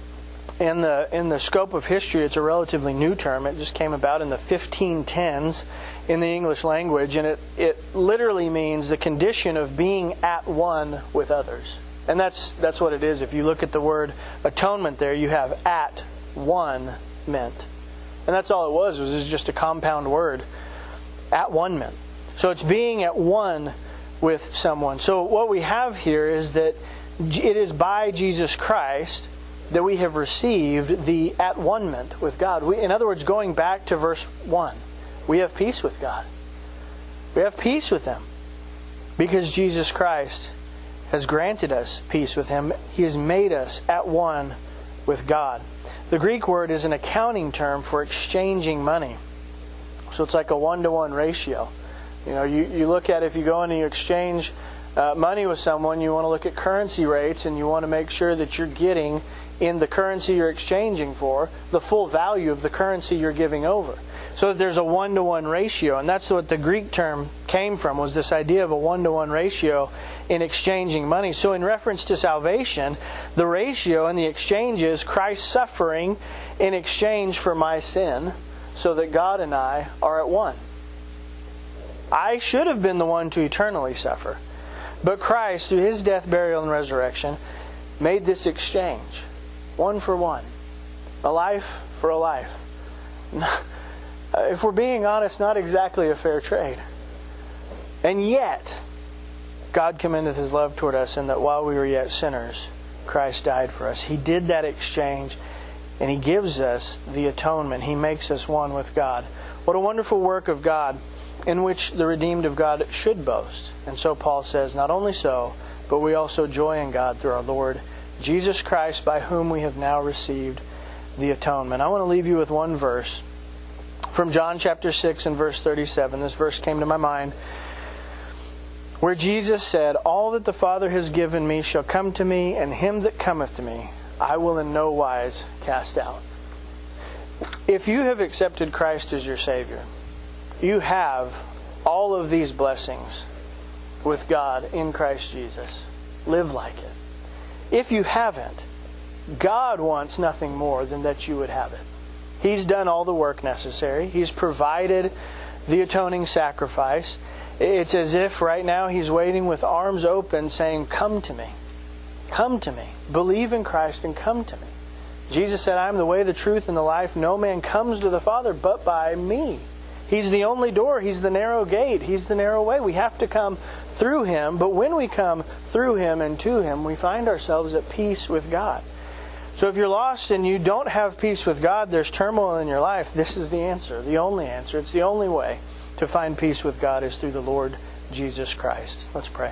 In the in the scope of history, it's a relatively new term. It just came about in the fifteen tens in the English language, and it, it literally means the condition of being at one with others. And that's that's what it is. If you look at the word atonement there, you have at one meant. And that's all it was. It was just a compound word. At one meant. So it's being at one with someone. So what we have here is that it is by Jesus Christ that we have received the at one-ment with God. We, in other words, going back to verse one, we have peace with God. We have peace with Him because Jesus Christ has granted us peace with Him. He has made us at one with God. The Greek word is an accounting term for exchanging money. So it's like a one-to-one ratio. You know, you, you look at if you go and you exchange uh, money with someone, you want to look at currency rates and you want to make sure that you're getting in the currency you're exchanging for the full value of the currency you're giving over. So that there's a one-to-one ratio. And that's what the Greek term came from, was this idea of a one-to-one ratio in exchanging money. So in reference to salvation, the ratio and the exchange is Christ suffering in exchange for my sin so that God and I are at one. I should have been the one to eternally suffer. But Christ, through His death, burial, and resurrection, made this exchange. One for one. A life for a life. If we're being honest, not exactly a fair trade. And yet, God commendeth His love toward us in that while we were yet sinners, Christ died for us. He did that exchange, and He gives us the atonement. He makes us one with God. What a wonderful work of God in which the redeemed of God should boast. And so Paul says, not only so, but we also joy in God through our Lord Jesus Christ, by whom we have now received the atonement. I want to leave you with one verse from John chapter six and verse thirty-seven. This verse came to my mind, where Jesus said, all that the Father has given me shall come to me, and him that cometh to me I will in no wise cast out. If you have accepted Christ as your Savior, you have all of these blessings with God in Christ Jesus. Live like it. If you haven't, God wants nothing more than that you would have it. He's done all the work necessary. He's provided the atoning sacrifice. It's as if right now He's waiting with arms open saying, come to me. Come to me. Believe in Christ and come to me. Jesus said, I am the way, the truth, and the life. No man comes to the Father but by me. He's the only door. He's the narrow gate. He's the narrow way. We have to come through Him. But when we come through Him and to Him, we find ourselves at peace with God. So if you're lost and you don't have peace with God, there's turmoil in your life, this is the answer, the only answer. It's the only way to find peace with God is through the Lord Jesus Christ. Let's pray.